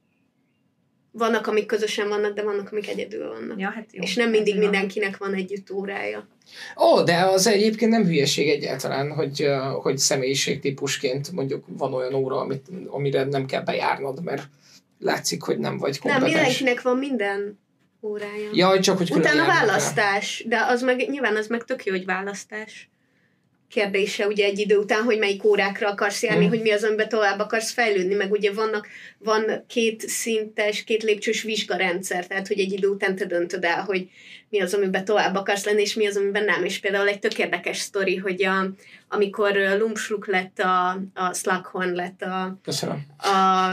Vannak, amik közösen vannak, de vannak, amik egyedül vannak. Ja, hát jó. És nem mindig Ez van. mindenkinek van együtt órája. Ó, de az egyébként nem hülyeség egyáltalán, hogy, uh, hogy személyiségtípusként mondjuk van olyan óra, amit, amire nem kell bejárnod, mert látszik, hogy nem vagy Nem, kompetens. mindenkinek van minden órája. Jaj, csak hogy külön Utána járnak el. választás, de az meg, nyilván az meg tök jó, hogy választás kérdése ugye egy idő után, hogy melyik órákra akarsz járni, Mm. hogy mi az, amiben tovább akarsz fejlődni, meg ugye vannak, van két szintes, két lépcsős vizsgarendszer, tehát hogy egy idő után te döntöd el, hogy mi az, amiben tovább akarsz lenni, és mi az, amiben nem. És például egy tök érdekes sztori, hogy a, amikor Lumsruk lett a, a Slughorn lett a, Köszönöm. a,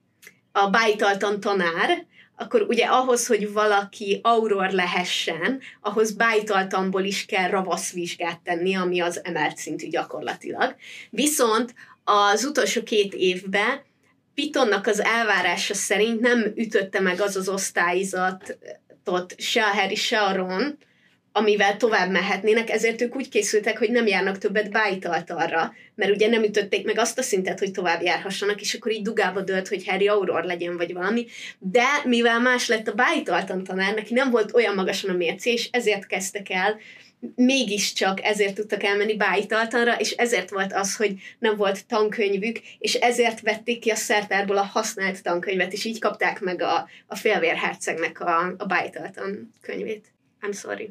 a bájtaltan tanár, akkor ugye ahhoz, hogy valaki auror lehessen, ahhoz bájtaltanból is kell ravaszvizsgát tenni, ami az emelt szintű gyakorlatilag. Viszont az utolsó két évben Pitonnak az elvárása szerint nem ütötte meg az az osztályzatot se a Harry, se a Ron, amivel tovább mehetnének, ezért ők úgy készültek, hogy nem járnak többet bájtaltalra, mert ugye nem ütötték meg azt a szintet, hogy tovább járhassanak, és akkor így dugába dőlt, hogy Harry Auror legyen, vagy valami. De mivel más lett a bájtaltan tanár, neki nem volt olyan magasan a mércé, és ezért kezdtek el, mégiscsak ezért tudtak elmenni bájtaltanra, és ezért volt az, hogy nem volt tankönyvük, és ezért vették ki a szertárból a használt tankönyvet, és így kapták meg a, a félvérhercegnek a, a bájtaltan könyvét. I'm sorry.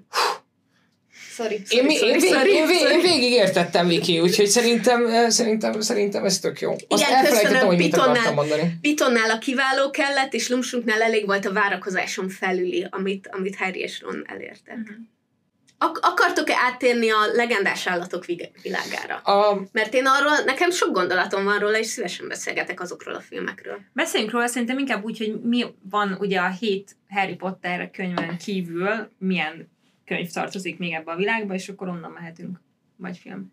Sorry, sorry, Én, mi- sorry, én, vég, sorry, én, vég, sorry. én végig értettem, Viki, úgyhogy szerintem, eh, szerintem, szerintem ez tök jó. Azt Igen, elfelejtettem, köszönöm, hogy mit Pitonnál. akartam mondani. Pitonnál a kiváló kellett, és Lumsrunknál elég volt a várakozáson felüli, amit, amit Harry és Ron elértek. Mhm. Ak- akartok-e áttérni a legendás állatok vig- világára? A, Mert én arról, nekem sok gondolatom van róla, és szívesen beszélgetek azokról a filmekről. Beszéljünk róla szerintem inkább úgy, hogy mi van ugye a hét Harry Potter könyven kívül, milyen könyv tartozik még ebbe a világba, és akkor onnan mehetünk. Vagy film.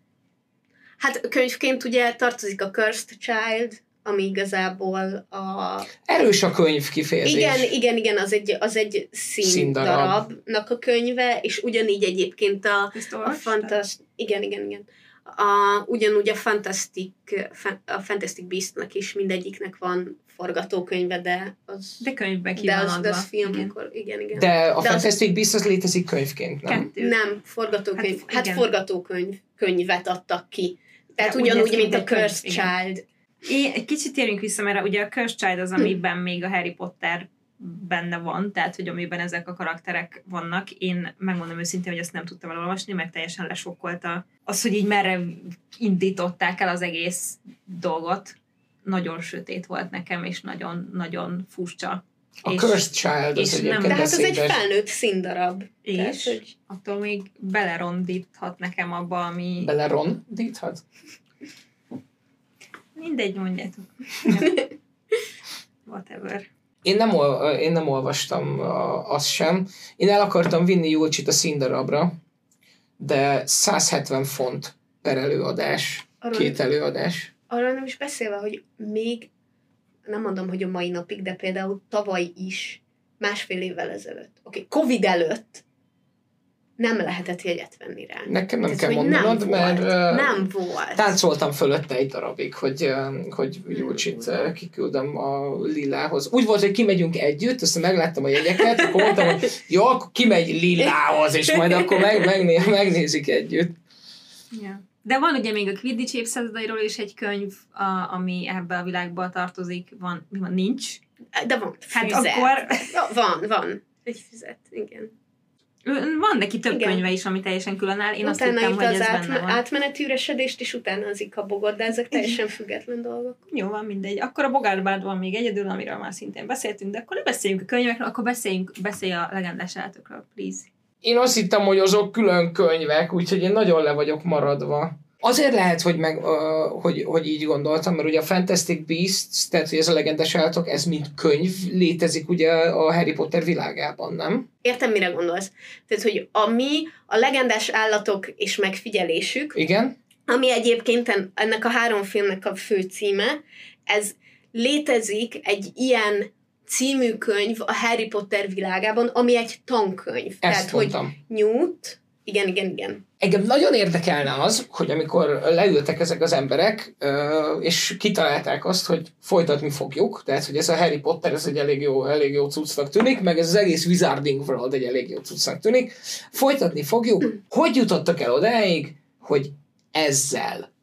Hát könyvként ugye tartozik a Cursed Child, ami igazából a... erős a könyv kifejezés. Igen, igen, igen, az egy, az egy Színdarab. színdarabnak a könyve, és ugyanígy egyébként a, Ezt a olvastad? fantast... Igen, igen, igen. A, ugyanúgy a Fantastic, a Fantastic Beastnak is mindegyiknek van forgatókönyve, de az... De könyvben ki de van az, adva. de az film, Igen. akkor igen, igen. De a De az- Fantastic Beasts az létezik könyvként, nem? Kettő. Nem, forgatókönyv. Hát, Hát, igen. forgatókönyv könyvet adtak ki. Tehát De úgy ugyanúgy, néz ki, mint a mint a könyv, Cursed igen. Child. Én egy kicsit térjünk vissza, mert ugye a Cursed Child az, amiben még a Harry Potter benne van, tehát hogy amiben ezek a karakterek vannak. Én megmondom őszintén, hogy ezt nem tudtam elolvasni, meg teljesen lesokkolta az, hogy így merre indították el az egész dolgot. Nagyon sötét volt nekem, és nagyon-nagyon furcsa. A és, Cursed Child és az nem- egyébként De hát az egy beszédes. felnőtt színdarab. Tehát, és hogy attól még belerondíthat nekem abba, ami... Belerondíthat? Mindegy, mondjátok. Whatever. Én nem, ol, én nem olvastam uh, azt sem. Én el akartam vinni Julcsit a színdarabra, de száz hetven font per előadás, arról, két előadás. arról nem is beszélve, hogy még, nem mondom, hogy a mai napig, de például tavaly is, másfél évvel ezelőtt, oké, okay, Covid előtt nem lehetett jegyet venni rá. Nekem nem Tehát, kell hogy mondanod, nem mert volt, uh, nem volt. táncoltam fölötte egy darabig, hogy, uh, hogy Julcsit uh, kiküldöm a Lilához. Úgy volt, hogy kimegyünk együtt, aztán megláttam a jegyeket, akkor mondtam, hogy jó, akkor kimegy Lilához, és majd akkor meg, megné, megnézik együtt. Yeah. De van ugye még a Quidditch évszázadairól is egy könyv, a, ami ebbe a világba tartozik. Van, mi van? Nincs? De van. Hát füzet. akkor... Van, van. Egy füzet, igen. Van neki több igen. könyve is, ami teljesen külön áll. Én utána azt hittem, hogy az ez átme- benne van. átmeneti üresedést, és utána az ikabogott, de ezek teljesen független dolgok. Jó, van mindegy. Akkor a Bogárbárd van még egyedül, amiről már szintén beszéltünk, de akkor ne beszéljünk a könyvekről, akkor beszéljünk, beszélj a legendás állatokról, please. Én azt hittem, hogy azok külön könyvek, úgyhogy én nagyon le vagyok maradva. Azért lehet, hogy, meg, uh, hogy, hogy így gondoltam, mert ugye a Fantastic Beasts, tehát hogy ez a legendás állatok, ez mint könyv létezik ugye a Harry Potter világában, nem? Értem, mire gondolsz. Tehát, hogy ami a legendás állatok és megfigyelésük, Igen? ami egyébként ennek a három filmnek a fő címe, ez létezik egy ilyen című könyv a Harry Potter világában, ami egy tankönyv. Ezt Tehát, mondtam. hogy Newt, igen, igen, igen. Engem nagyon érdekelne az, hogy amikor leültek ezek az emberek, és kitalálták azt, hogy folytatni fogjuk, tehát, hogy ez a Harry Potter, ez egy elég jó, elég jó cuccnak tűnik, meg ez az egész Wizarding World egy elég jó cuccnak tűnik, folytatni fogjuk. Hogy jutottak el odáig, hogy ezzel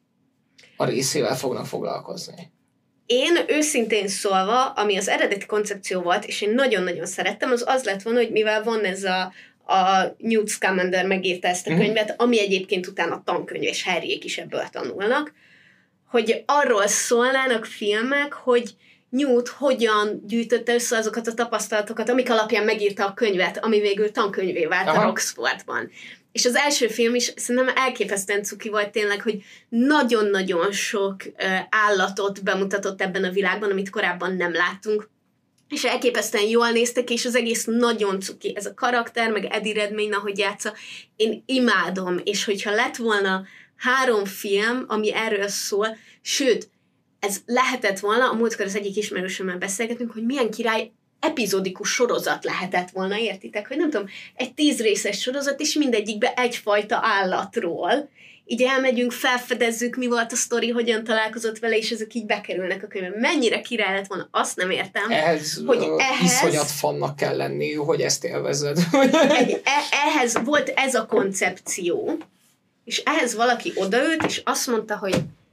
a részével fognak foglalkozni? Én őszintén szólva, ami az eredeti koncepció volt, és én nagyon-nagyon szerettem, az az lett volna, hogy mivel van ez a a Newt Scamander megírta ezt a könyvet, ami egyébként utána a tankönyv, és Harryék is ebből tanulnak, hogy arról szólnának filmek, hogy Newt hogyan gyűjtötte össze azokat a tapasztalatokat, amik alapján megírta a könyvet, ami végül tankönyvé vált Aha. a Oxfordban. És az első film is szerintem elképesztően cuki volt tényleg, hogy nagyon-nagyon sok uh, állatot bemutatott ebben a világban, amit korábban nem láttunk, és elképesztően jól néztek, és az egész nagyon cuki. Ez a karakter, meg Eddie Redmayne, ahogy játsza, én imádom, és hogyha lett volna három film, ami erről szól, sőt, ez lehetett volna, a múltkor az egyik ismerősömmel beszélgetünk, hogy milyen király epizódikus sorozat lehetett volna, értitek? Hogy nem tudom, egy tíz részes sorozat, és mindegyikbe egyfajta állatról. Így elmegyünk, felfedezzük, mi volt a sztori, hogyan találkozott vele, és ezek így bekerülnek a könyvbe. Mennyire király lett volna, azt nem értem. Ehhez, hogy uh, ehhez iszonyat fannak kell lenni, hogy ezt élvezed. egy, e, ehhez volt ez a koncepció, és ehhez valaki odaült, és azt mondta, hogy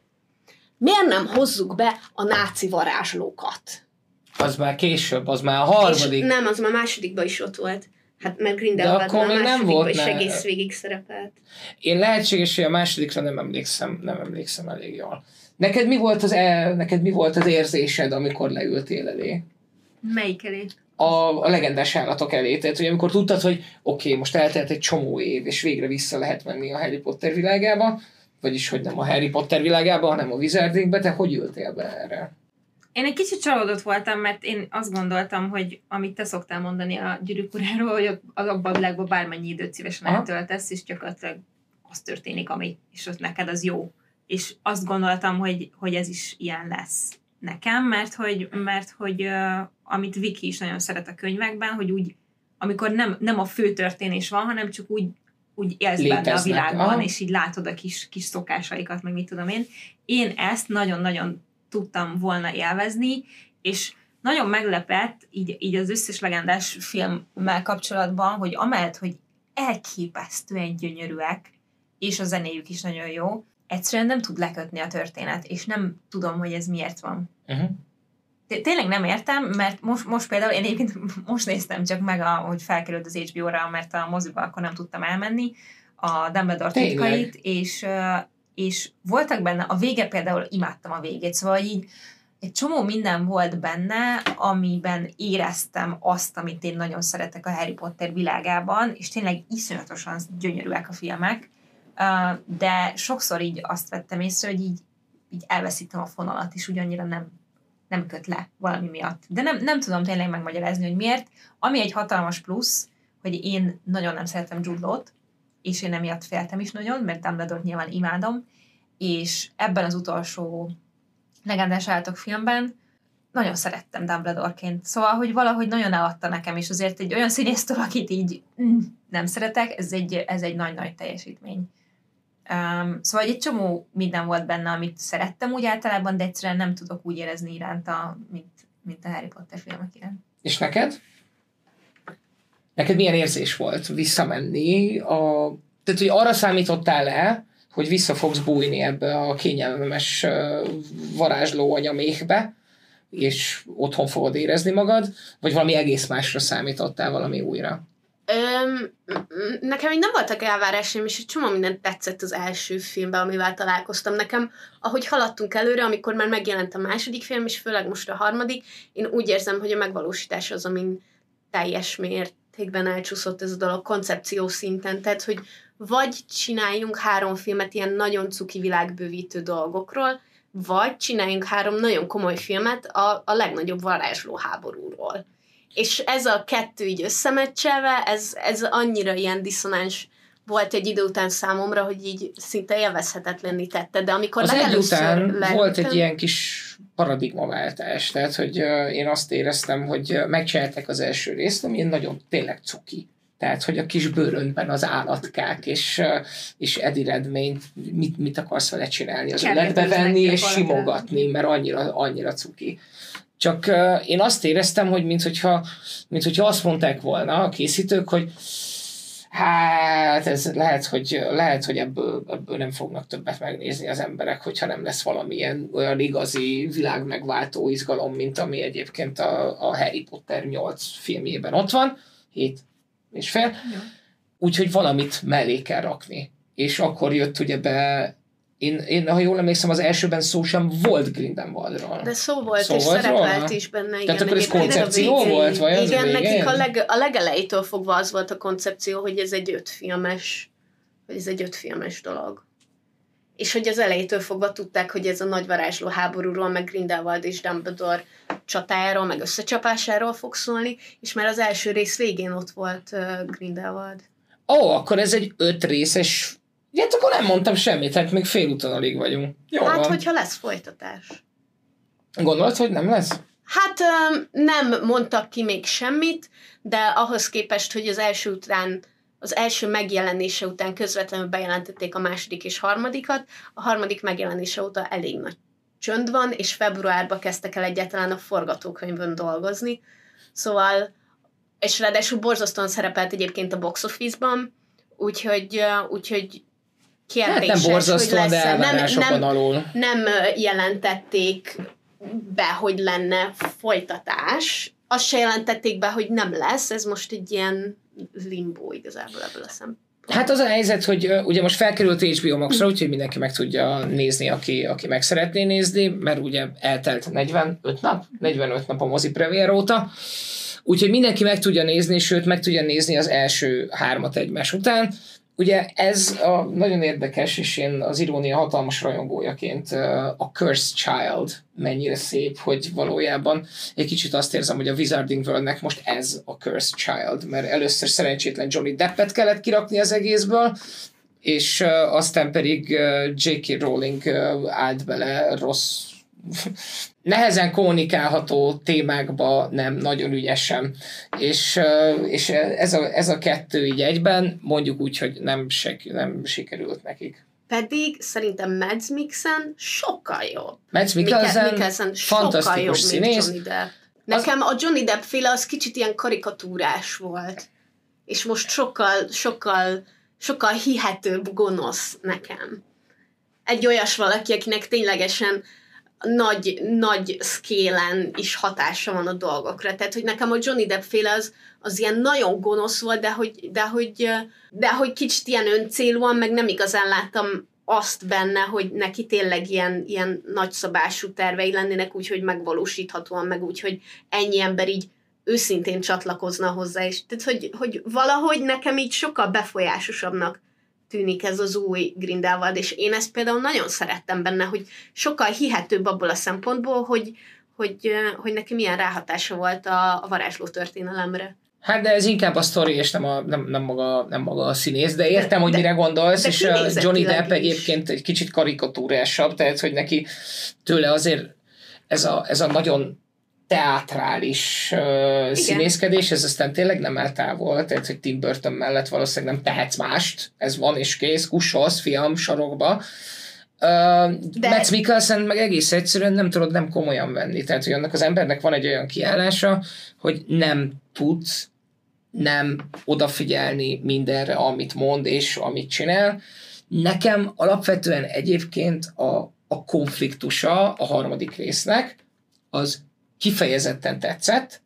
miért nem hozzuk be a náci varázslókat? Az már később, az már a harmadik. És nem, az már másodikban is ott volt. Hát mert Grindelwald már másodikban is egész végig szerepelt. Én lehetséges, hogy a másodikra nem emlékszem, nem emlékszem elég jól. Neked mi volt az, el, neked mi volt az érzésed, amikor leültél elé? Melyik elé? A, a legendás állatok elé. Tehát, hogy amikor tudtad, hogy oké, okay, most eltelt egy csomó év, és végre vissza lehet menni a Harry Potter világába, vagyis, hogy nem a Harry Potter világába, hanem a Wizardingbe, te hogy ültél be erre? Én egy kicsit csalódott voltam, mert én azt gondoltam, hogy amit te szoktál mondani a Gyűrűk uráról, hogy az abban a világban bármennyi időt szívesen Aha. eltöltesz, és gyakorlatilag az történik, ami, és az neked az jó. És azt gondoltam, hogy, hogy ez is ilyen lesz nekem, mert hogy, mert hogy uh, amit Viki is nagyon szeret a könyvekben, hogy úgy, amikor nem, nem a fő történés van, hanem csak úgy, úgy élsz Léteznek. benne a világban, Aha. és így látod a kis, kis szokásaikat, meg mit tudom én. Én ezt nagyon-nagyon tudtam volna élvezni, és nagyon meglepett így, így az összes legendás filmmel kapcsolatban, hogy amellett, hogy elképesztően gyönyörűek, és a zenéjük is nagyon jó, egyszerűen nem tud lekötni a történet, és nem tudom, hogy ez miért van. Uh-huh. Tényleg nem értem, mert most, most például, én egyébként most néztem csak meg, a, hogy felkerült az há bé ó-ra, mert a moziba akkor nem tudtam elmenni, a Dumbledore titkait, és és voltak benne, a vége például imádtam a végét, szóval így egy csomó minden volt benne, amiben éreztem azt, amit én nagyon szeretek a Harry Potter világában, és tényleg iszonyatosan gyönyörűek a filmek, de sokszor így azt vettem észre, hogy így, így elveszítem a fonalat, és ugyannyira nem, nem köt le valami miatt. De nem, nem tudom tényleg megmagyarázni, hogy miért. Ami egy hatalmas plusz, hogy én nagyon nem szeretem Jude Law-t, és én emiatt féltem is nagyon, mert Dumbledore-t nyilván imádom, és ebben az utolsó legendás állatok filmben nagyon szerettem Dumbledore-ként. Szóval, hogy valahogy nagyon eladta nekem, és azért egy olyan színésztől, akit így mm, nem szeretek, ez egy, ez egy nagy-nagy teljesítmény. Um, szóval egy csomó minden volt benne, amit szerettem úgy általában, de egyszerűen nem tudok úgy érezni iránta, mint, mint a Harry Potter filmek iránt. És neked? Neked milyen érzés volt visszamenni? A... Tehát, hogy arra számítottál-e, hogy vissza fogsz bújni ebbe a kényelmes varázsló anyaméhbe, és otthon fogod érezni magad, vagy valami egész másra számítottál, valami újra? Öm, nekem így nem voltak elvárásaim, és egy csomó mindent tetszett az első filmben, amivel találkoztam. Nekem, ahogy haladtunk előre, amikor már megjelent a második film, és főleg most a harmadik, én úgy érzem, hogy a megvalósítás az, amin teljes mértékben elcsúszott ez a dolog koncepció szinten. Tehát, hogy vagy csináljunk három filmet ilyen nagyon cuki világbővítő dolgokról, vagy csináljunk három nagyon komoly filmet a, a legnagyobb varázsló háborúról. És ez a kettő így összemecselve, ez, ez annyira ilyen diszonáns volt egy idő után számomra, hogy így szinte élvezhetetlenné tette. De amikor az egy után lehettem, volt egy ilyen kis paradigmaváltás, tehát hogy uh, én azt éreztem, hogy uh, megcsinálták az első részt, ami nagyon tényleg cuki. Tehát, hogy a kis bőröntben az állatkák, és, uh, és Eddie Redmayne, mit, mit akarsz vele csinálni? Az öletbe venni és simogatni, mert annyira, annyira cuki. Csak uh, én azt éreztem, hogy minthogyha, minthogyha azt mondták volna a készítők, hogy hát ez lehet, hogy, lehet, hogy ebből, ebből nem fognak többet megnézni az emberek, hogyha nem lesz valamilyen olyan igazi világmegváltó izgalom, mint ami egyébként a, a Harry Potter nyolc filmjében ott van, hét és fél. Ja. Úgyhogy valamit mellé kell rakni. És akkor jött ugye be, én, én ha jól emlékszem, az elsőben szó sem volt Grindelwaldról. De szó volt, szó és volt szerepelt róla? is benne. Igen, tehát akkor ez koncepció volt? Vagy az igen, nekik a, leg, a legelejétől fogva az volt a koncepció, hogy ez egy ötfilmes, hogy ez egy ötfilmes dolog. És hogy az elejétől fogva tudták, hogy ez a nagy varázsló háborúról, meg Grindelwald és Dumbledore csatájáról, meg összecsapásáról fog szólni, és már az első rész végén ott volt uh, Grindelwald. Ó, akkor ez egy öt részes. Hát akkor nem mondtam semmit, hát még félúton alig vagyunk. Jó hát, van. hogyha lesz folytatás. Gondolod, hogy nem lesz? Hát nem mondtak ki még semmit, de ahhoz képest, hogy az első után, az első megjelenése után közvetlenül bejelentették a második és harmadikat, a harmadik megjelenése óta elég nagy csönd van, és februárban kezdtek el egyáltalán a forgatókönyvön dolgozni. Szóval, és ráadásul borzasztóan szerepelt egyébként a box office-ban, úgyhogy, úgyhogy kérdéses, hát nem borzasztóan, de elvárásokon nem, nem, alul. Nem jelentették be, hogy lenne folytatás. Azt se jelentették be, hogy nem lesz. Ez most egy ilyen limbo igazából ebből a szempontból. Hát az a helyzet, hogy uh, ugye most felkerült há bé o Max-ra, úgyhogy mindenki meg tudja nézni, aki, aki meg szeretné nézni, mert ugye eltelt negyvenöt nap, negyvenöt nap a mozi premier óta, úgyhogy mindenki meg tudja nézni, sőt meg tudja nézni az első hármat egymás után. Ugye ez a nagyon érdekes, és én az irónia hatalmas rajongójaként a Cursed Child mennyire szép, hogy valójában egy kicsit azt érzem, hogy a Wizarding Worldnek most ez a Cursed Child, mert először szerencsétlen Johnny Deppet kellett kirakni az egészből, és aztán pedig jé ká. Rowling állt bele rossz, nehezen kommunikálható témákba, nem nagyon ügyesen. És, és ez, a, ez a kettő így egyben, mondjuk úgy, hogy nem, se, nem sikerült nekik. Pedig szerintem Mads Mikkelsen sokkal jobb. Mads Mikkelsen fantasztikus színész. Nekem a Johnny Depp féle az kicsit ilyen karikatúrás volt. És most sokkal, sokkal, sokkal hihetőbb gonosz nekem. Egy olyas valaki, akinek ténylegesen nagy, nagy szkélen is hatása van a dolgokra. Tehát, hogy nekem a Johnny Depp féle az, az ilyen nagyon gonosz volt, de hogy, de, hogy, de hogy kicsit ilyen öncélúan, meg nem igazán láttam azt benne, hogy neki tényleg ilyen, ilyen nagyszabású tervei lennének, úgyhogy megvalósíthatóan, meg úgy, hogy ennyi ember így őszintén csatlakozna hozzá. És tehát, hogy, hogy valahogy nekem így sokkal befolyásosabbnak tűnik ez az új Grindelwald, és én ezt például nagyon szerettem benne, hogy sokkal hihetőbb abból a szempontból, hogy, hogy, hogy neki milyen ráhatása volt a, a varázsló történelemre. Hát de ez inkább a sztori, és nem, a, nem, nem, maga, nem maga a színész, de értem, de, hogy mire gondolsz, és Johnny Depp is egyébként egy kicsit karikatúrásabb, tehát hogy neki tőle azért ez a, ez a nagyon teátrális uh, színészkedés, ez aztán tényleg nem eltávol, tehát hogy Tim Burton mellett valószínűleg nem tehetsz mást, ez van és kész, kussolsz, fiam, sarokba. Uh, De... Mads Mikkelsen meg egész egyszerűen nem tudod nem komolyan venni, tehát hogy annak az embernek van egy olyan kiállása, hogy nem tudsz nem odafigyelni mindenre, amit mond és amit csinál, Nekem alapvetően egyébként a, a konfliktusa a harmadik résznek az kifejezetten tetszett.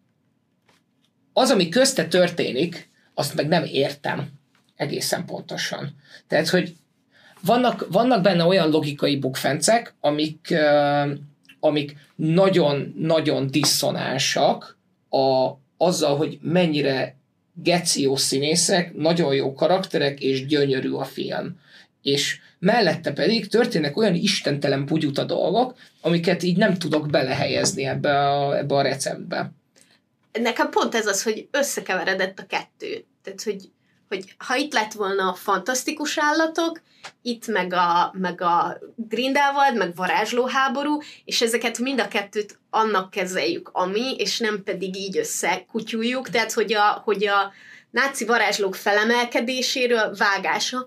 Az, ami közte történik, azt meg nem értem egészen pontosan. Tehát, hogy vannak, vannak benne olyan logikai bukfencek, amik, uh, amik nagyon-nagyon diszonánsak a, azzal, hogy mennyire geci jó színészek, nagyon jó karakterek, és gyönyörű a film. És mellette pedig történnek olyan istentelen bugyuta dolgok, amiket így nem tudok belehelyezni ebbe a, ebbe a receptbe. Nekem pont ez az, hogy összekeveredett a kettő. Tehát, hogy, hogy ha itt lett volna a fantasztikus állatok, itt meg a, meg a Grindelwald, meg varázslóháború, és ezeket mind a kettőt annak kezeljük, ami, és nem pedig így összekutyuljuk, tehát, hogy a, hogy a náci varázslók felemelkedéséről vágása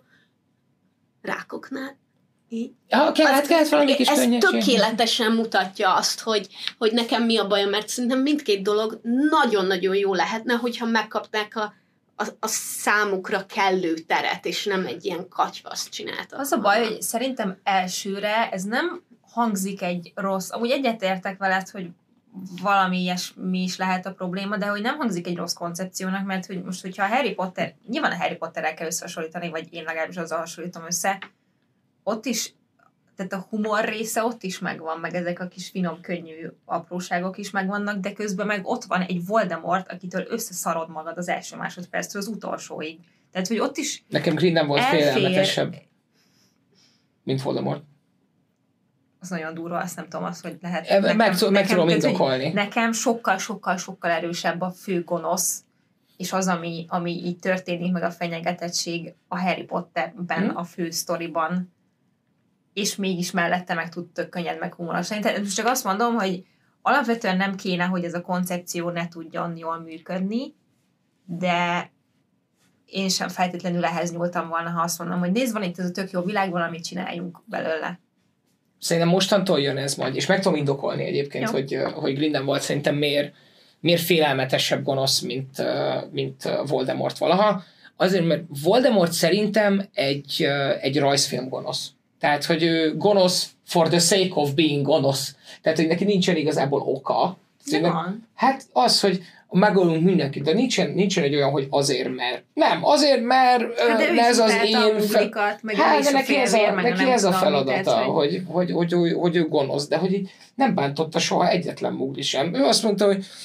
rákoknál. Ja, kellett, kellett valami kis ez könnyesség. Tökéletesen mutatja azt, hogy, hogy nekem mi a bajom, mert szerintem mindkét dolog nagyon-nagyon jó lehetne, hogyha megkapták a, a, a számukra kellő teret, és nem egy ilyen katyvaszt csináltak. Az a baj, hogy szerintem elsőre ez nem hangzik egy rossz, amúgy egyetértek veled, hogy valami ilyesmi is lehet a probléma, de hogy nem hangzik egy rossz koncepciónak, mert hogy most, hogyha a Harry Potter, nyilván a Harry Potterrel kell összehasonlítani, vagy én legalábbis azzal hasonlítom össze, ott is, tehát a humor része ott is megvan, meg ezek a kis finom, könnyű apróságok is megvannak, de közben meg ott van egy Voldemort, akitől összeszarod magad az első másodperctől az utolsóig. Tehát, hogy ott is Nekem Green nem volt elfér... félelmetesebb, mint Voldemort. Az nagyon durva, azt nem tudom, azt, hogy lehet. E, nekem, meg, meg nekem, tudom tehát, indokolni. Nekem sokkal, sokkal, sokkal erősebb a fő gonosz, és az, ami, ami így történik, meg a fenyegetettség a Harry Potterben, hmm. a fő sztoriban, és mégis mellette meg tud tök könnyed, meg humoros lenni. Tehát most csak azt mondom, hogy alapvetően nem kéne, hogy ez a koncepció ne tudjon jól működni, de én sem feltétlenül ehhez nyúltam volna, ha azt mondom, hogy nézd, van itt ez a tök jó világ, valamit csináljunk belőle. Szerintem mostantól jön ez majd, és meg tudom indokolni egyébként, hogy, hogy Grindelwald szerintem miért, miért félelmetesebb gonosz, mint, mint Voldemort valaha. Azért, mert Voldemort szerintem egy, egy rajzfilm gonosz. Tehát, hogy ő gonosz for the sake of being gonosz. Tehát, hogy neki nincsen igazából oka. Nem. Hát az, hogy megölünk mindenkit, de nincsen, nincsen egy olyan, hogy azért, mert. Nem, azért, mert hát ez az én... Fel... Meg hát, de neki ez a, neki ez a feladata, tehát, hogy... Hogy, hogy, hogy, hogy, hogy ő gonosz, de hogy így nem bántotta soha egyetlen mugli sem. Ő azt mondta, hogy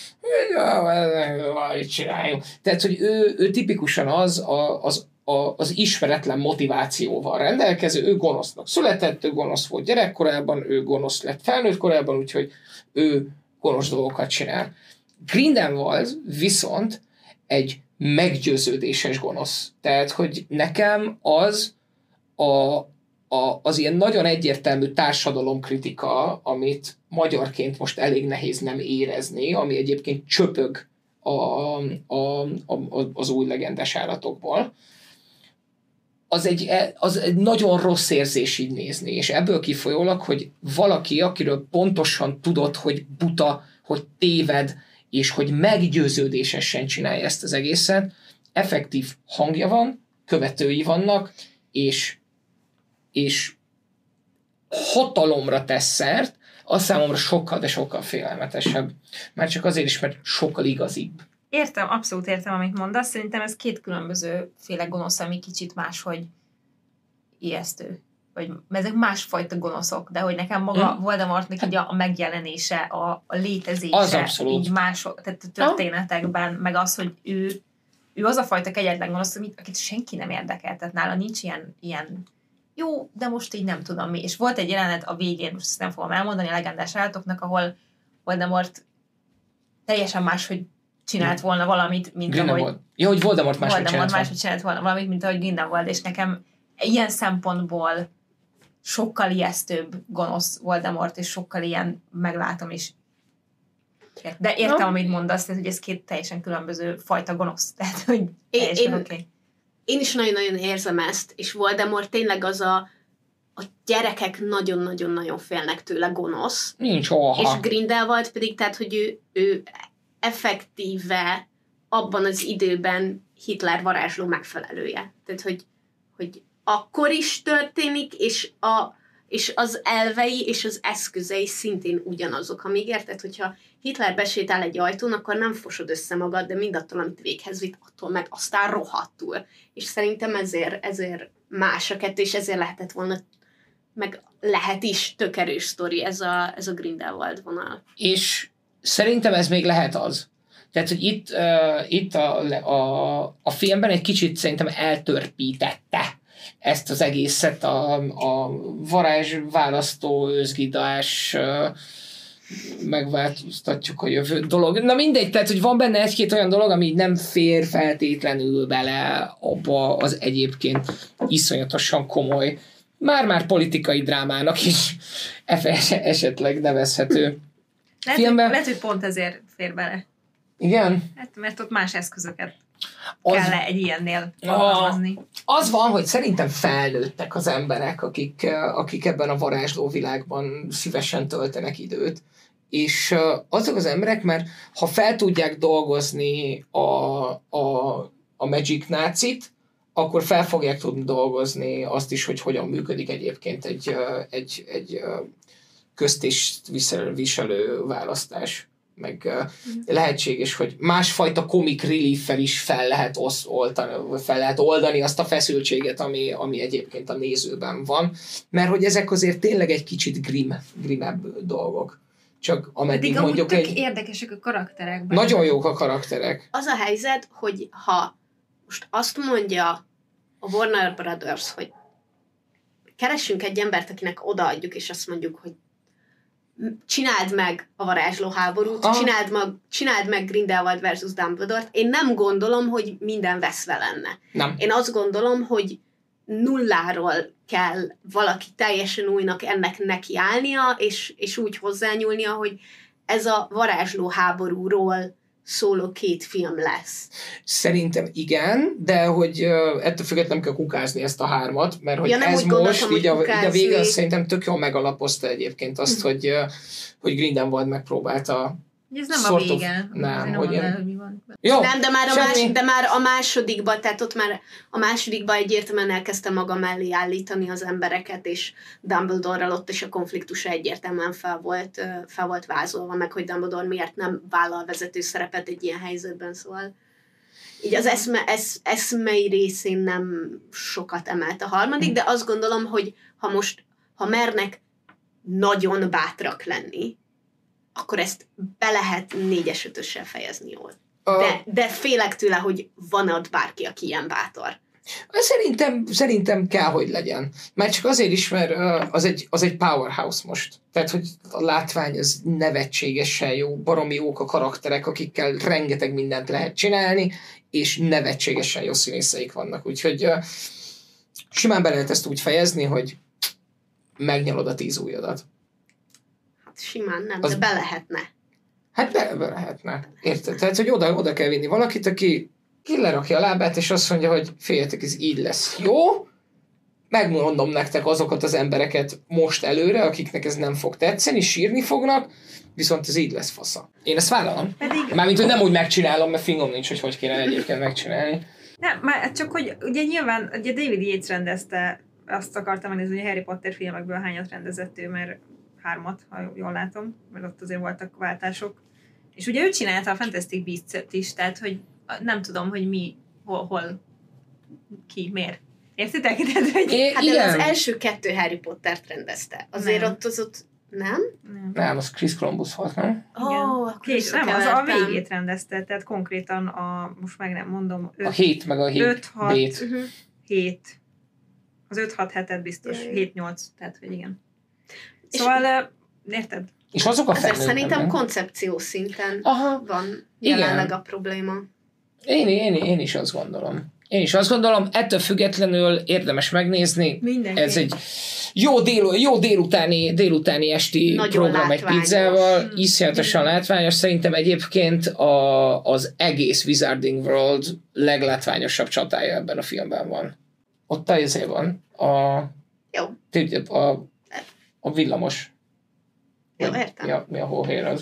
valamit csináljunk. Tehát, hogy ő, ő tipikusan az, az, az ismeretlen motivációval rendelkező, ő gonosznak született, ő gonosz volt gyerekkorában, ő gonosz lett felnőtt korában, úgyhogy ő gonosz dolgokat csinál. Grindelwald viszont egy meggyőződéses gonosz. Tehát, hogy nekem az a, a, az ilyen nagyon egyértelmű társadalomkritika, amit magyarként most elég nehéz nem érezni, ami egyébként csöpög a, a, a, az új legendás állatokból, az egy, az egy nagyon rossz érzés így nézni, és ebből kifolyólag, hogy valaki, akiről pontosan tudod, hogy buta, hogy téved, és hogy meggyőződésesen csinálja ezt az egészet, effektív hangja van, követői vannak, és, és hatalomra tesz szert, az számomra sokkal, de sokkal félelmetesebb. Már csak azért is, mert sokkal igazibb. Értem, abszolút értem, amit mondasz. Szerintem ez két különböző féle gonosz, ami kicsit máshogy ijesztő. Vagy ezek másfajta gonoszok, de hogy nekem maga hmm. Voldemortnak így a megjelenése, a, a létezése, így mások, tehát a történetekben, meg az, hogy ő, ő az a fajta kegyetlen gonosz, akit senki nem érdekel, tehát nála nincs ilyen, ilyen jó, de most így nem tudom mi. És volt egy jelenet a végén, most ezt nem fogom elmondani a legendás állatoknak, ahol Voldemort teljesen máshogy csinált volna valamit, mint Grindelwald. ahogy... Ja, hogy Voldemort máshogy Voldemort csinált, máshogy csinált volna valamit, mint ahogy Grindelwald, és nekem ilyen szempontból sokkal ijesztőbb gonosz Voldemort, és sokkal ilyen meglátom is. De értem, no. amit mondasz, tehát, hogy ez két teljesen különböző fajta gonosz. Tehát, hogy teljesen oké. Okay. Én is nagyon-nagyon érzem ezt, és Voldemort tényleg az a, a gyerekek nagyon-nagyon-nagyon félnek tőle gonosz. Nincs oha. És Grindelwald pedig, tehát, hogy ő, ő effektíve abban az időben Hitler varázsló megfelelője. Tehát, hogy, hogy akkor is történik, és, a, és az elvei és az eszközei szintén ugyanazok. Amíg érted, hogyha Hitler besétál egy ajtón, akkor nem fosod össze magad, de mindattól, amit véghez vitt, attól meg aztán rohadtul. És szerintem ezért, ezért más a kettő, és ezért lehetett volna, meg lehet is tök erős sztori ez a, ez a Grindelwald vonal. És szerintem ez még lehet az. Tehát, hogy itt, uh, itt a, a, a filmben egy kicsit szerintem eltörpítette ezt az egészet, a, a varázsválasztó, őzgidás, uh, megváltoztatjuk a jövő dolog. Na mindegy, tehát, hogy van benne egy-két olyan dolog, ami nem fér feltétlenül bele abba az egyébként iszonyatosan komoly, már-már politikai drámának is esetleg nevezhető lehet, filmben. Hogy, lehet, hogy pont ezért fér bele. Igen? Hát, mert ott más eszközöket az, kell egy ilyennél alkalmazni. Az van, hogy szerintem felnőttek az emberek, akik, akik ebben a varázsló világban szívesen töltenek időt. És azok az emberek, mert ha fel tudják dolgozni a, a, a Magic nácit, akkor fel fogják tudni dolgozni azt is, hogy hogyan működik egyébként egy, egy, egy köztisztviselő viselő választás. Meg mm. lehetséges, hogy másfajta comic relief-fel is fel lehet, osz, oltani, fel lehet oldani azt a feszültséget, ami, ami egyébként a nézőben van. Mert hogy ezek azért tényleg egy kicsit grim, grimebb dolgok. Csak ameddig Pedig mondjuk tök egy... érdekesek a karakterek. Nagyon jók a karakterek. Az a helyzet, hogy ha most azt mondja a Warner Brothers, hogy keressünk egy embert, akinek odaadjuk, és azt mondjuk, hogy csináld meg a varázsló háborút, ah. csináld, mag, csináld meg Grindelwald versus Dumbledore-t. Én nem gondolom, hogy minden veszve lenne. Nem. Én azt gondolom, hogy nulláról kell valaki teljesen újnak ennek nekiállnia, és, és úgy hozzányúlnia, hogy ez a varázsló háborúról szóló két film lesz. Szerintem igen, de hogy uh, ettől függetlenül kell kukázni ezt a hármat, mert hogy ja, ez most így a, így a vége szerintem tök jól megalapozta egyébként azt, hogy, uh, hogy Grindelwald megpróbálta. Ez nem a vége. Of, nem, hogy, el, hogy mi van. Jó, nem, de már, a más, de már a másodikban, tehát ott már a másodikban egyértelműen elkezdte maga mellé állítani az embereket, és Dumbledore-ral ott is a konfliktus egyértelműen fel volt, fel volt vázolva, meg hogy Dumbledore miért nem vállal vezető szerepet egy ilyen helyzetben, szóval így az eszme, esz, eszmei részén nem sokat emelt a harmadik, de azt gondolom, hogy ha most, ha mernek nagyon bátrak lenni, akkor ezt be lehet négyes ötössel fejezni jól. De, de félek tőle, hogy van ott bárki, aki ilyen bátor. Szerintem, szerintem kell, hogy legyen. Már csak azért is, mert az egy, az egy powerhouse most. Tehát, hogy a látvány az nevetségesen jó, baromi jók a karakterek, akikkel rengeteg mindent lehet csinálni, és nevetségesen jó színészeik vannak. Úgyhogy simán be lehet ezt úgy fejezni, hogy megnyalod a tíz ujjadat. Simán nem, az... de be lehetne. Hát be, be lehetne. Érted? Tehát, hogy oda, oda kell vinni valakit, aki ki lerakja a lábát, és azt mondja, hogy féljetek, ez így lesz. Jó? Megmondom nektek azokat az embereket most előre, akiknek ez nem fog tetszeni, sírni fognak, viszont ez így lesz fasza. Én ezt vállalom. Pedig... Mármint, hogy nem úgy megcsinálom, mert fingom nincs, hogy hogy kéne egyébként megcsinálni. Nem, már csak, hogy ugye nyilván, ugye David Yates rendezte, azt akartam megnézni, hogy a Harry Potter filmekből hányat rendezett ő, mert hármat, ha jól látom, mert ott azért voltak váltások. És ugye ő csinálta a Fantastic Beasts-et is, tehát, hogy nem tudom, hogy mi, hol, hol ki, miért. Értitek? Tehát, hogy... É, hát igen. az első kettő Harry Pottert rendezte. Azért nem. ott az ott... Nem? Nem, nem az Chris Columbus volt, nem? Oh, Két, nem, az a végét rendezte, tehát konkrétan a, most meg nem mondom, öt, a hét meg a hét öt, hat, uh-huh. hét. Az öt hat hetet biztos, hét nyolc, tehát, hogy igen. És szóval, uh, érted? És azok a felnőttek. Szerintem koncepció szinten Aha. van jelenleg igen. a probléma. Én, én, én is azt gondolom. Én is azt gondolom, ettől függetlenül érdemes megnézni. Mindenki. Ez egy jó, dél, jó délutáni, délutáni esti nagyon program látványos. Egy pizzával, hmm. iszonyatosan látványos. Szerintem egyébként a, az egész Wizarding World leglátványosabb csatája ebben a filmben van. Ott azért van a, jó. a, a villamos. Jó, értem. Mi a, mi a hóhér az?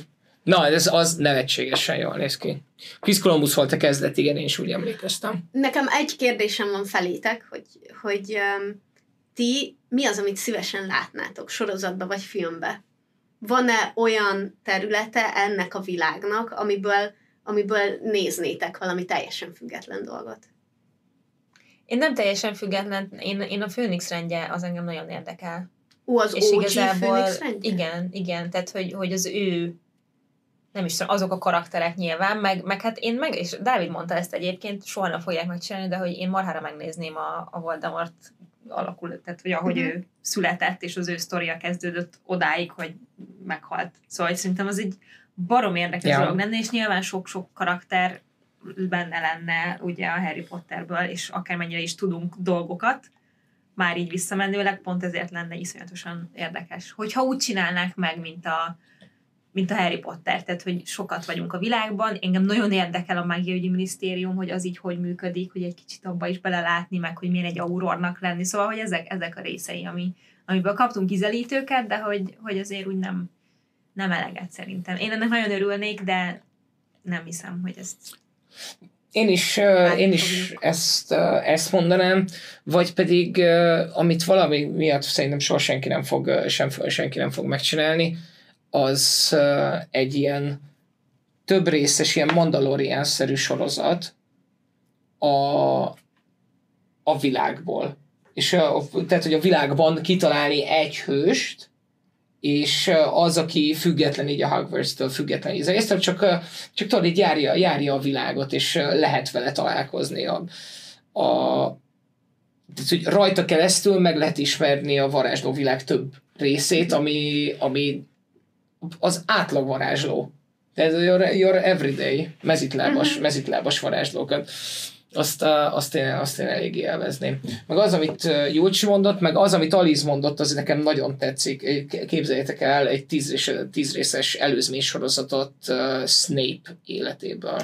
Na, ez az nevetségesen jól néz ki. Chris Columbus volt a kezdet, igen, én is úgy emlékeztem. Nekem egy kérdésem van felétek, hogy, hogy um, ti mi az, amit szívesen látnátok sorozatba vagy filmbe? Van-e olyan területe ennek a világnak, amiből, amiből néznétek valami teljesen független dolgot? Én nem teljesen független, én, én a Főnix rendje az engem nagyon érdekel. Ó, az és ó gé igazából, Főnix rendje? Igen, igen, tehát hogy, hogy az ő, nem is tudom, azok a karakterek nyilván, meg, meg hát én meg, és Dávid mondta ezt egyébként, soha nem fogják megcsinálni, de hogy én marhára megnézném a, a Voldemort alakul, tehát hogy ahogy uh-huh. ő született, és az ő sztoria kezdődött odáig, hogy meghalt. Szóval hogy szerintem az egy barom érdekes yeah. dolog lenne, és nyilván sok-sok karakter benne lenne ugye a Harry Potterből, és akármennyire is tudunk dolgokat, már így visszamenőleg, pont ezért lenne iszonyatosan érdekes. Hogyha úgy csinálnák meg, mint a, mint a Harry Potter, tehát hogy sokat vagyunk a világban, engem nagyon érdekel a Mágiaügyi Minisztérium, hogy az így hogy működik, hogy egy kicsit abba is belelátni, meg hogy milyen egy aurornak lenni, szóval hogy ezek, ezek a részei, ami, amiből kaptunk ízelítőket, de hogy, hogy azért úgy nem, nem eleget szerintem. Én ennek nagyon örülnék, de nem hiszem, hogy ezt... Én is, uh, én is ezt, uh, ezt mondanám, vagy pedig, uh, amit valami miatt szerintem soha senki nem fog, uh, sem, senki nem fog megcsinálni, az uh, egy ilyen több részes, ilyen Mandalorian-szerű sorozat a, a világból. És uh, tehát, hogy a világban kitalálni egy hőst, és az, aki független így a Hogwarts-től független így az csak, csak tudod, így járja, járja a világot, és lehet vele találkozni. A, a, tehát, hogy rajta keresztül meg lehet ismerni a varázsló világ több részét, ami, ami az átlag varázsló. Tehát your, your everyday mezitlábas, uh-huh. mezitlábas varázslókat. Azt, azt, én, azt én eléggé élvezném. Meg az, amit Júlcsi mondott, meg az, amit Aliz mondott, az nekem nagyon tetszik. Képzeljétek el egy tíz, tíz részes előzménysorozatot uh, Snape életéből.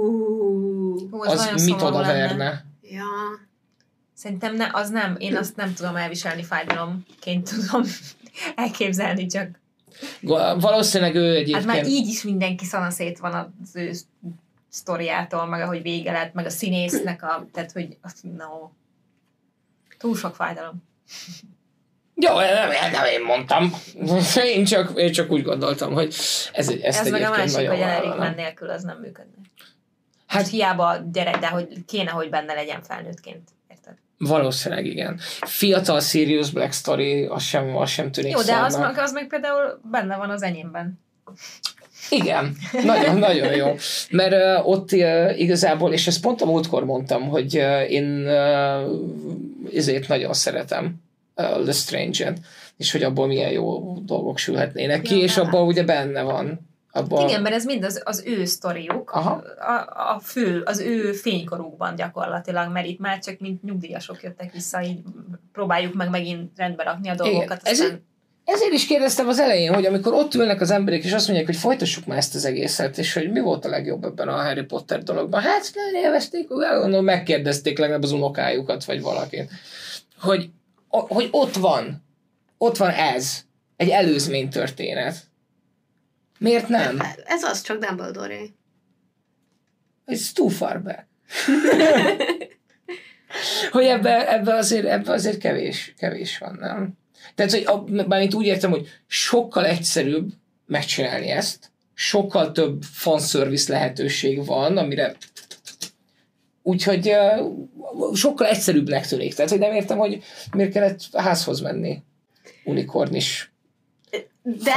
Uh, az az mit oda verne? Ja. Szerintem ne, az nem, én azt nem tudom elviselni fájdalomként tudom elképzelni, csak valószínűleg ő egyébként... Hát már így is mindenki szanaszét van az ő sztoriától, meg ahogy vége lett, meg a színésznek a, tehát hogy no, túl sok fájdalom. Jó, nem, nem én mondtam. Én csak, én csak úgy gondoltam, hogy ez, egy, ezt ez meg a másik, hogy Elric nélkül az nem működne. Hát most hiába gyerek, de hogy kéne, hogy benne legyen felnőttként. Érted? Valószínűleg igen. Fiatal Sirius Black Story, az sem, az sem tűnik jó, de az meg, az meg például benne van az enyémben. Igen, nagyon, nagyon jó. Mert uh, ott uh, igazából, és ezt pont a múltkor mondtam, hogy uh, én uh, ezért nagyon szeretem uh, Lestrange-et, és hogy abból milyen jó dolgok sülhetnének ki, ja, és abban ugye benne van. Abba... Igen, mert ez mind az, az ő sztoriuk, a, a fő, az ő fénykorukban gyakorlatilag, mert itt már csak mint nyugdíjasok jöttek vissza, így próbáljuk meg megint rendbe rakni a dolgokat. Igen, aztán... Ezért is kérdeztem az elején, hogy amikor ott ülnek az emberek, és azt mondják, hogy folytassuk már ezt az egészet, és hogy mi volt a legjobb ebben a Harry Potter dologban. Hát, élvezték, gondolom, megkérdezték legalább az unokájukat, vagy valakit. Hogy, hogy ott van, ott van ez, egy előzménytörténet. Miért nem? Ez az, csak Dumbledore. It's too far back. Hogy ebbe, ebbe, azért, ebbe azért kevés, kevés van, nem? Tehát, hogy bármint úgy értem, hogy sokkal egyszerűbb megcsinálni ezt, sokkal több fanservice lehetőség van, amire úgyhogy uh, sokkal egyszerűbbnek tűnik. Tehát, hogy nem értem, hogy miért kellett a házhoz menni unikornis de,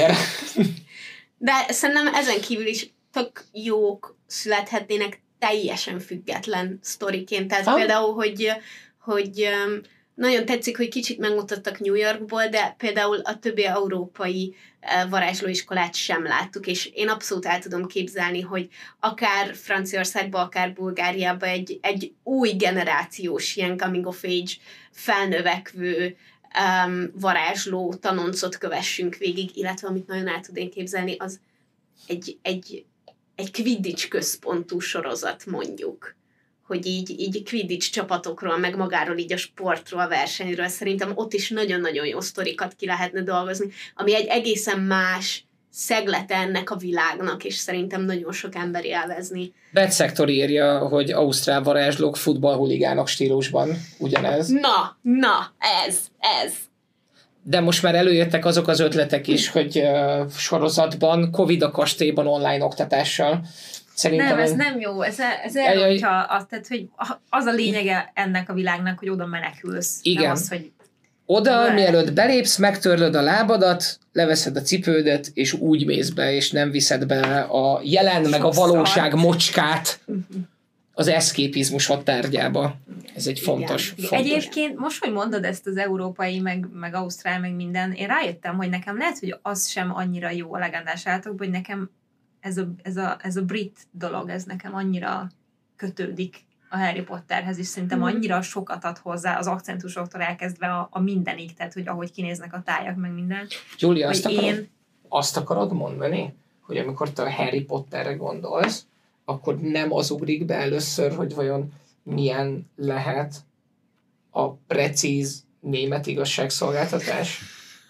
de szerintem ezen kívül is tök jók születhetnének teljesen független sztoriként. Tehát ah. például, hogy, hogy nagyon tetszik, hogy kicsit megmutattak New Yorkból, de például a többi európai varázslóiskolát sem láttuk, és én abszolút el tudom képzelni, hogy akár Franciaországban, akár Bulgáriában egy, egy új generációs ilyen coming of age felnövekvő um, varázsló tanoncot kövessünk végig, illetve amit nagyon el tudnék képzelni, az egy, egy, egy Quidditch központú sorozat mondjuk. Hogy így, így Quidditch csapatokról, meg magáról így a sportról, a versenyről szerintem ott is nagyon-nagyon jó sztorikat ki lehetne dolgozni, ami egy egészen más szeglete ennek a világnak, és szerintem nagyon sok ember élvezni. Bad Sector írja, hogy ausztrál varázslók futballhuligánok stílusban ugyanez. Na, na, ez, ez. De most már előjöttek azok az ötletek is, hogy uh, sorozatban, Covid a kastélyban online oktatással. Szerintem nem, ez nem jó. Ez, ez el, hogyha az, tehát, hogy az a lényege ennek a világnak, hogy oda menekülsz. Igen. Nem az, hogy oda, le. mielőtt belépsz, megtörlöd a lábadat, leveszed a cipődet, és úgy mész be, és nem viszed be a jelen, meg a valóság mocskát az eszképizmusod tárgyába. Ez egy fontos. Igen. fontos. Egyébként most, hogy mondod ezt az európai, meg, meg ausztrál, meg minden, én rájöttem, hogy nekem lehet, hogy az sem annyira jó a legendás állatokban, hogy nekem ez a, ez, a, ez a brit dolog, ez nekem annyira kötődik a Harry Potterhez, és szerintem annyira sokat ad hozzá az akcentusoktól elkezdve a, a mindenig, tehát hogy ahogy kinéznek a tájak, meg minden. Júlia, azt, én... akarod, azt akarod mondani, hogy amikor te a Harry Potterre gondolsz, akkor nem az ugrik be először, hogy vajon milyen lehet a precíz német igazságszolgáltatás?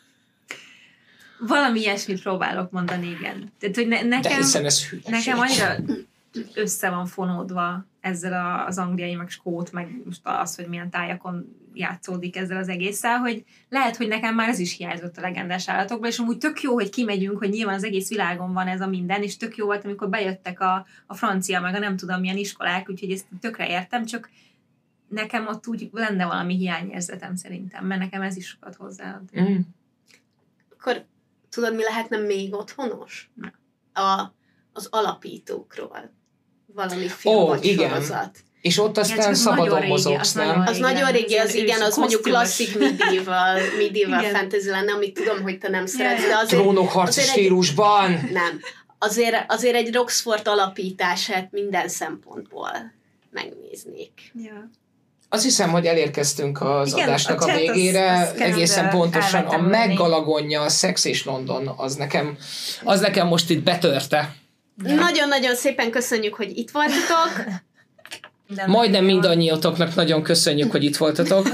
Valami ilyesmit próbálok mondani, igen. Tehát, hogy ne, nekem, De hiszen ez hülyeség. nekem annyira össze van fonódva ezzel az angliai, meg skót, meg most az, hogy milyen tájakon játszódik ezzel az egésszel, hogy lehet, hogy nekem már ez is hiányzott a legendás állatokban, és amúgy tök jó, hogy kimegyünk, hogy nyilván az egész világon van ez a minden, és tök jó volt, amikor bejöttek a, a francia, meg a nem tudom milyen iskolák, úgyhogy ezt tökre értem, csak nekem ott úgy lenne valami hiányérzetem szerintem, mert nekem ez is sokat hozzáad. Mm. Akkor tudod, mi lehetne még otthonos? A, az alapítókról. Valami film Ó, vagy igen. sorozat. És ott aztán Igen, szabadon régi, mozogsz, nem? Az nagyon régi, az igen, az mondjuk klasszik. klasszik medieval, medieval Igen. fantasy lenne, amit tudom, hogy te nem szeretsz, Jaj. de azért... Trónokharci azért egy- stílusban! Nem. Azért, azért egy Roxford alapítását minden szempontból megnéznék. Ja. Azt hiszem, hogy elérkeztünk az Igen, adásnak a a, chat az- végére. az kezd Egészen pontosan a elvettem lenni. meggalagonja, a Szex és London, az nekem, az nekem most itt betörte. Nagyon-nagyon szépen köszönjük, hogy itt voltatok. Minden Majdnem nagyon jó. mindannyiatoknak nagyon köszönjük, hogy itt voltatok.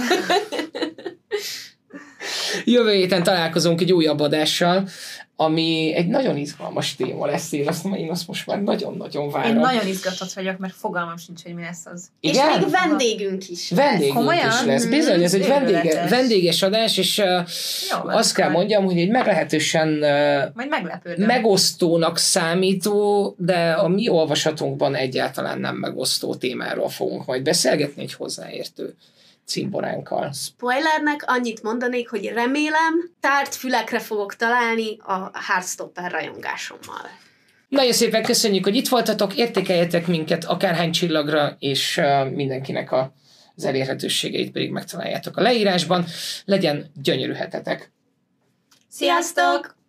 Jövő héten találkozunk egy újabb adással, ami egy nagyon izgalmas téma lesz. Én azt, én azt most már nagyon-nagyon várom. Én nagyon izgatott vagyok, mert fogalmam sincs, hogy mi lesz az. Igen? És még vendégünk is. Vendégünk Komolyan? is lesz. Bizony, ez egy vendége, Őrületes. vendéges adás, és uh, Jó, van, azt kell akkor mondjam, hogy egy meglehetősen uh, Majd meglepődöm. megosztónak számító, de a mi olvasatunkban egyáltalán nem megosztó témáról fogunk majd beszélgetni egy hozzáértő cimboránkkal. Spoilernek annyit mondanék, hogy remélem, tárt fülekre fogok találni a Heartstopper rajongásommal. Nagyon szépen köszönjük, hogy itt voltatok, értékeljetek minket akárhány csillagra, és uh, mindenkinek a, az elérhetőségeit pedig megtaláljátok a leírásban. Legyen gyönyörű hetetek! Sziasztok!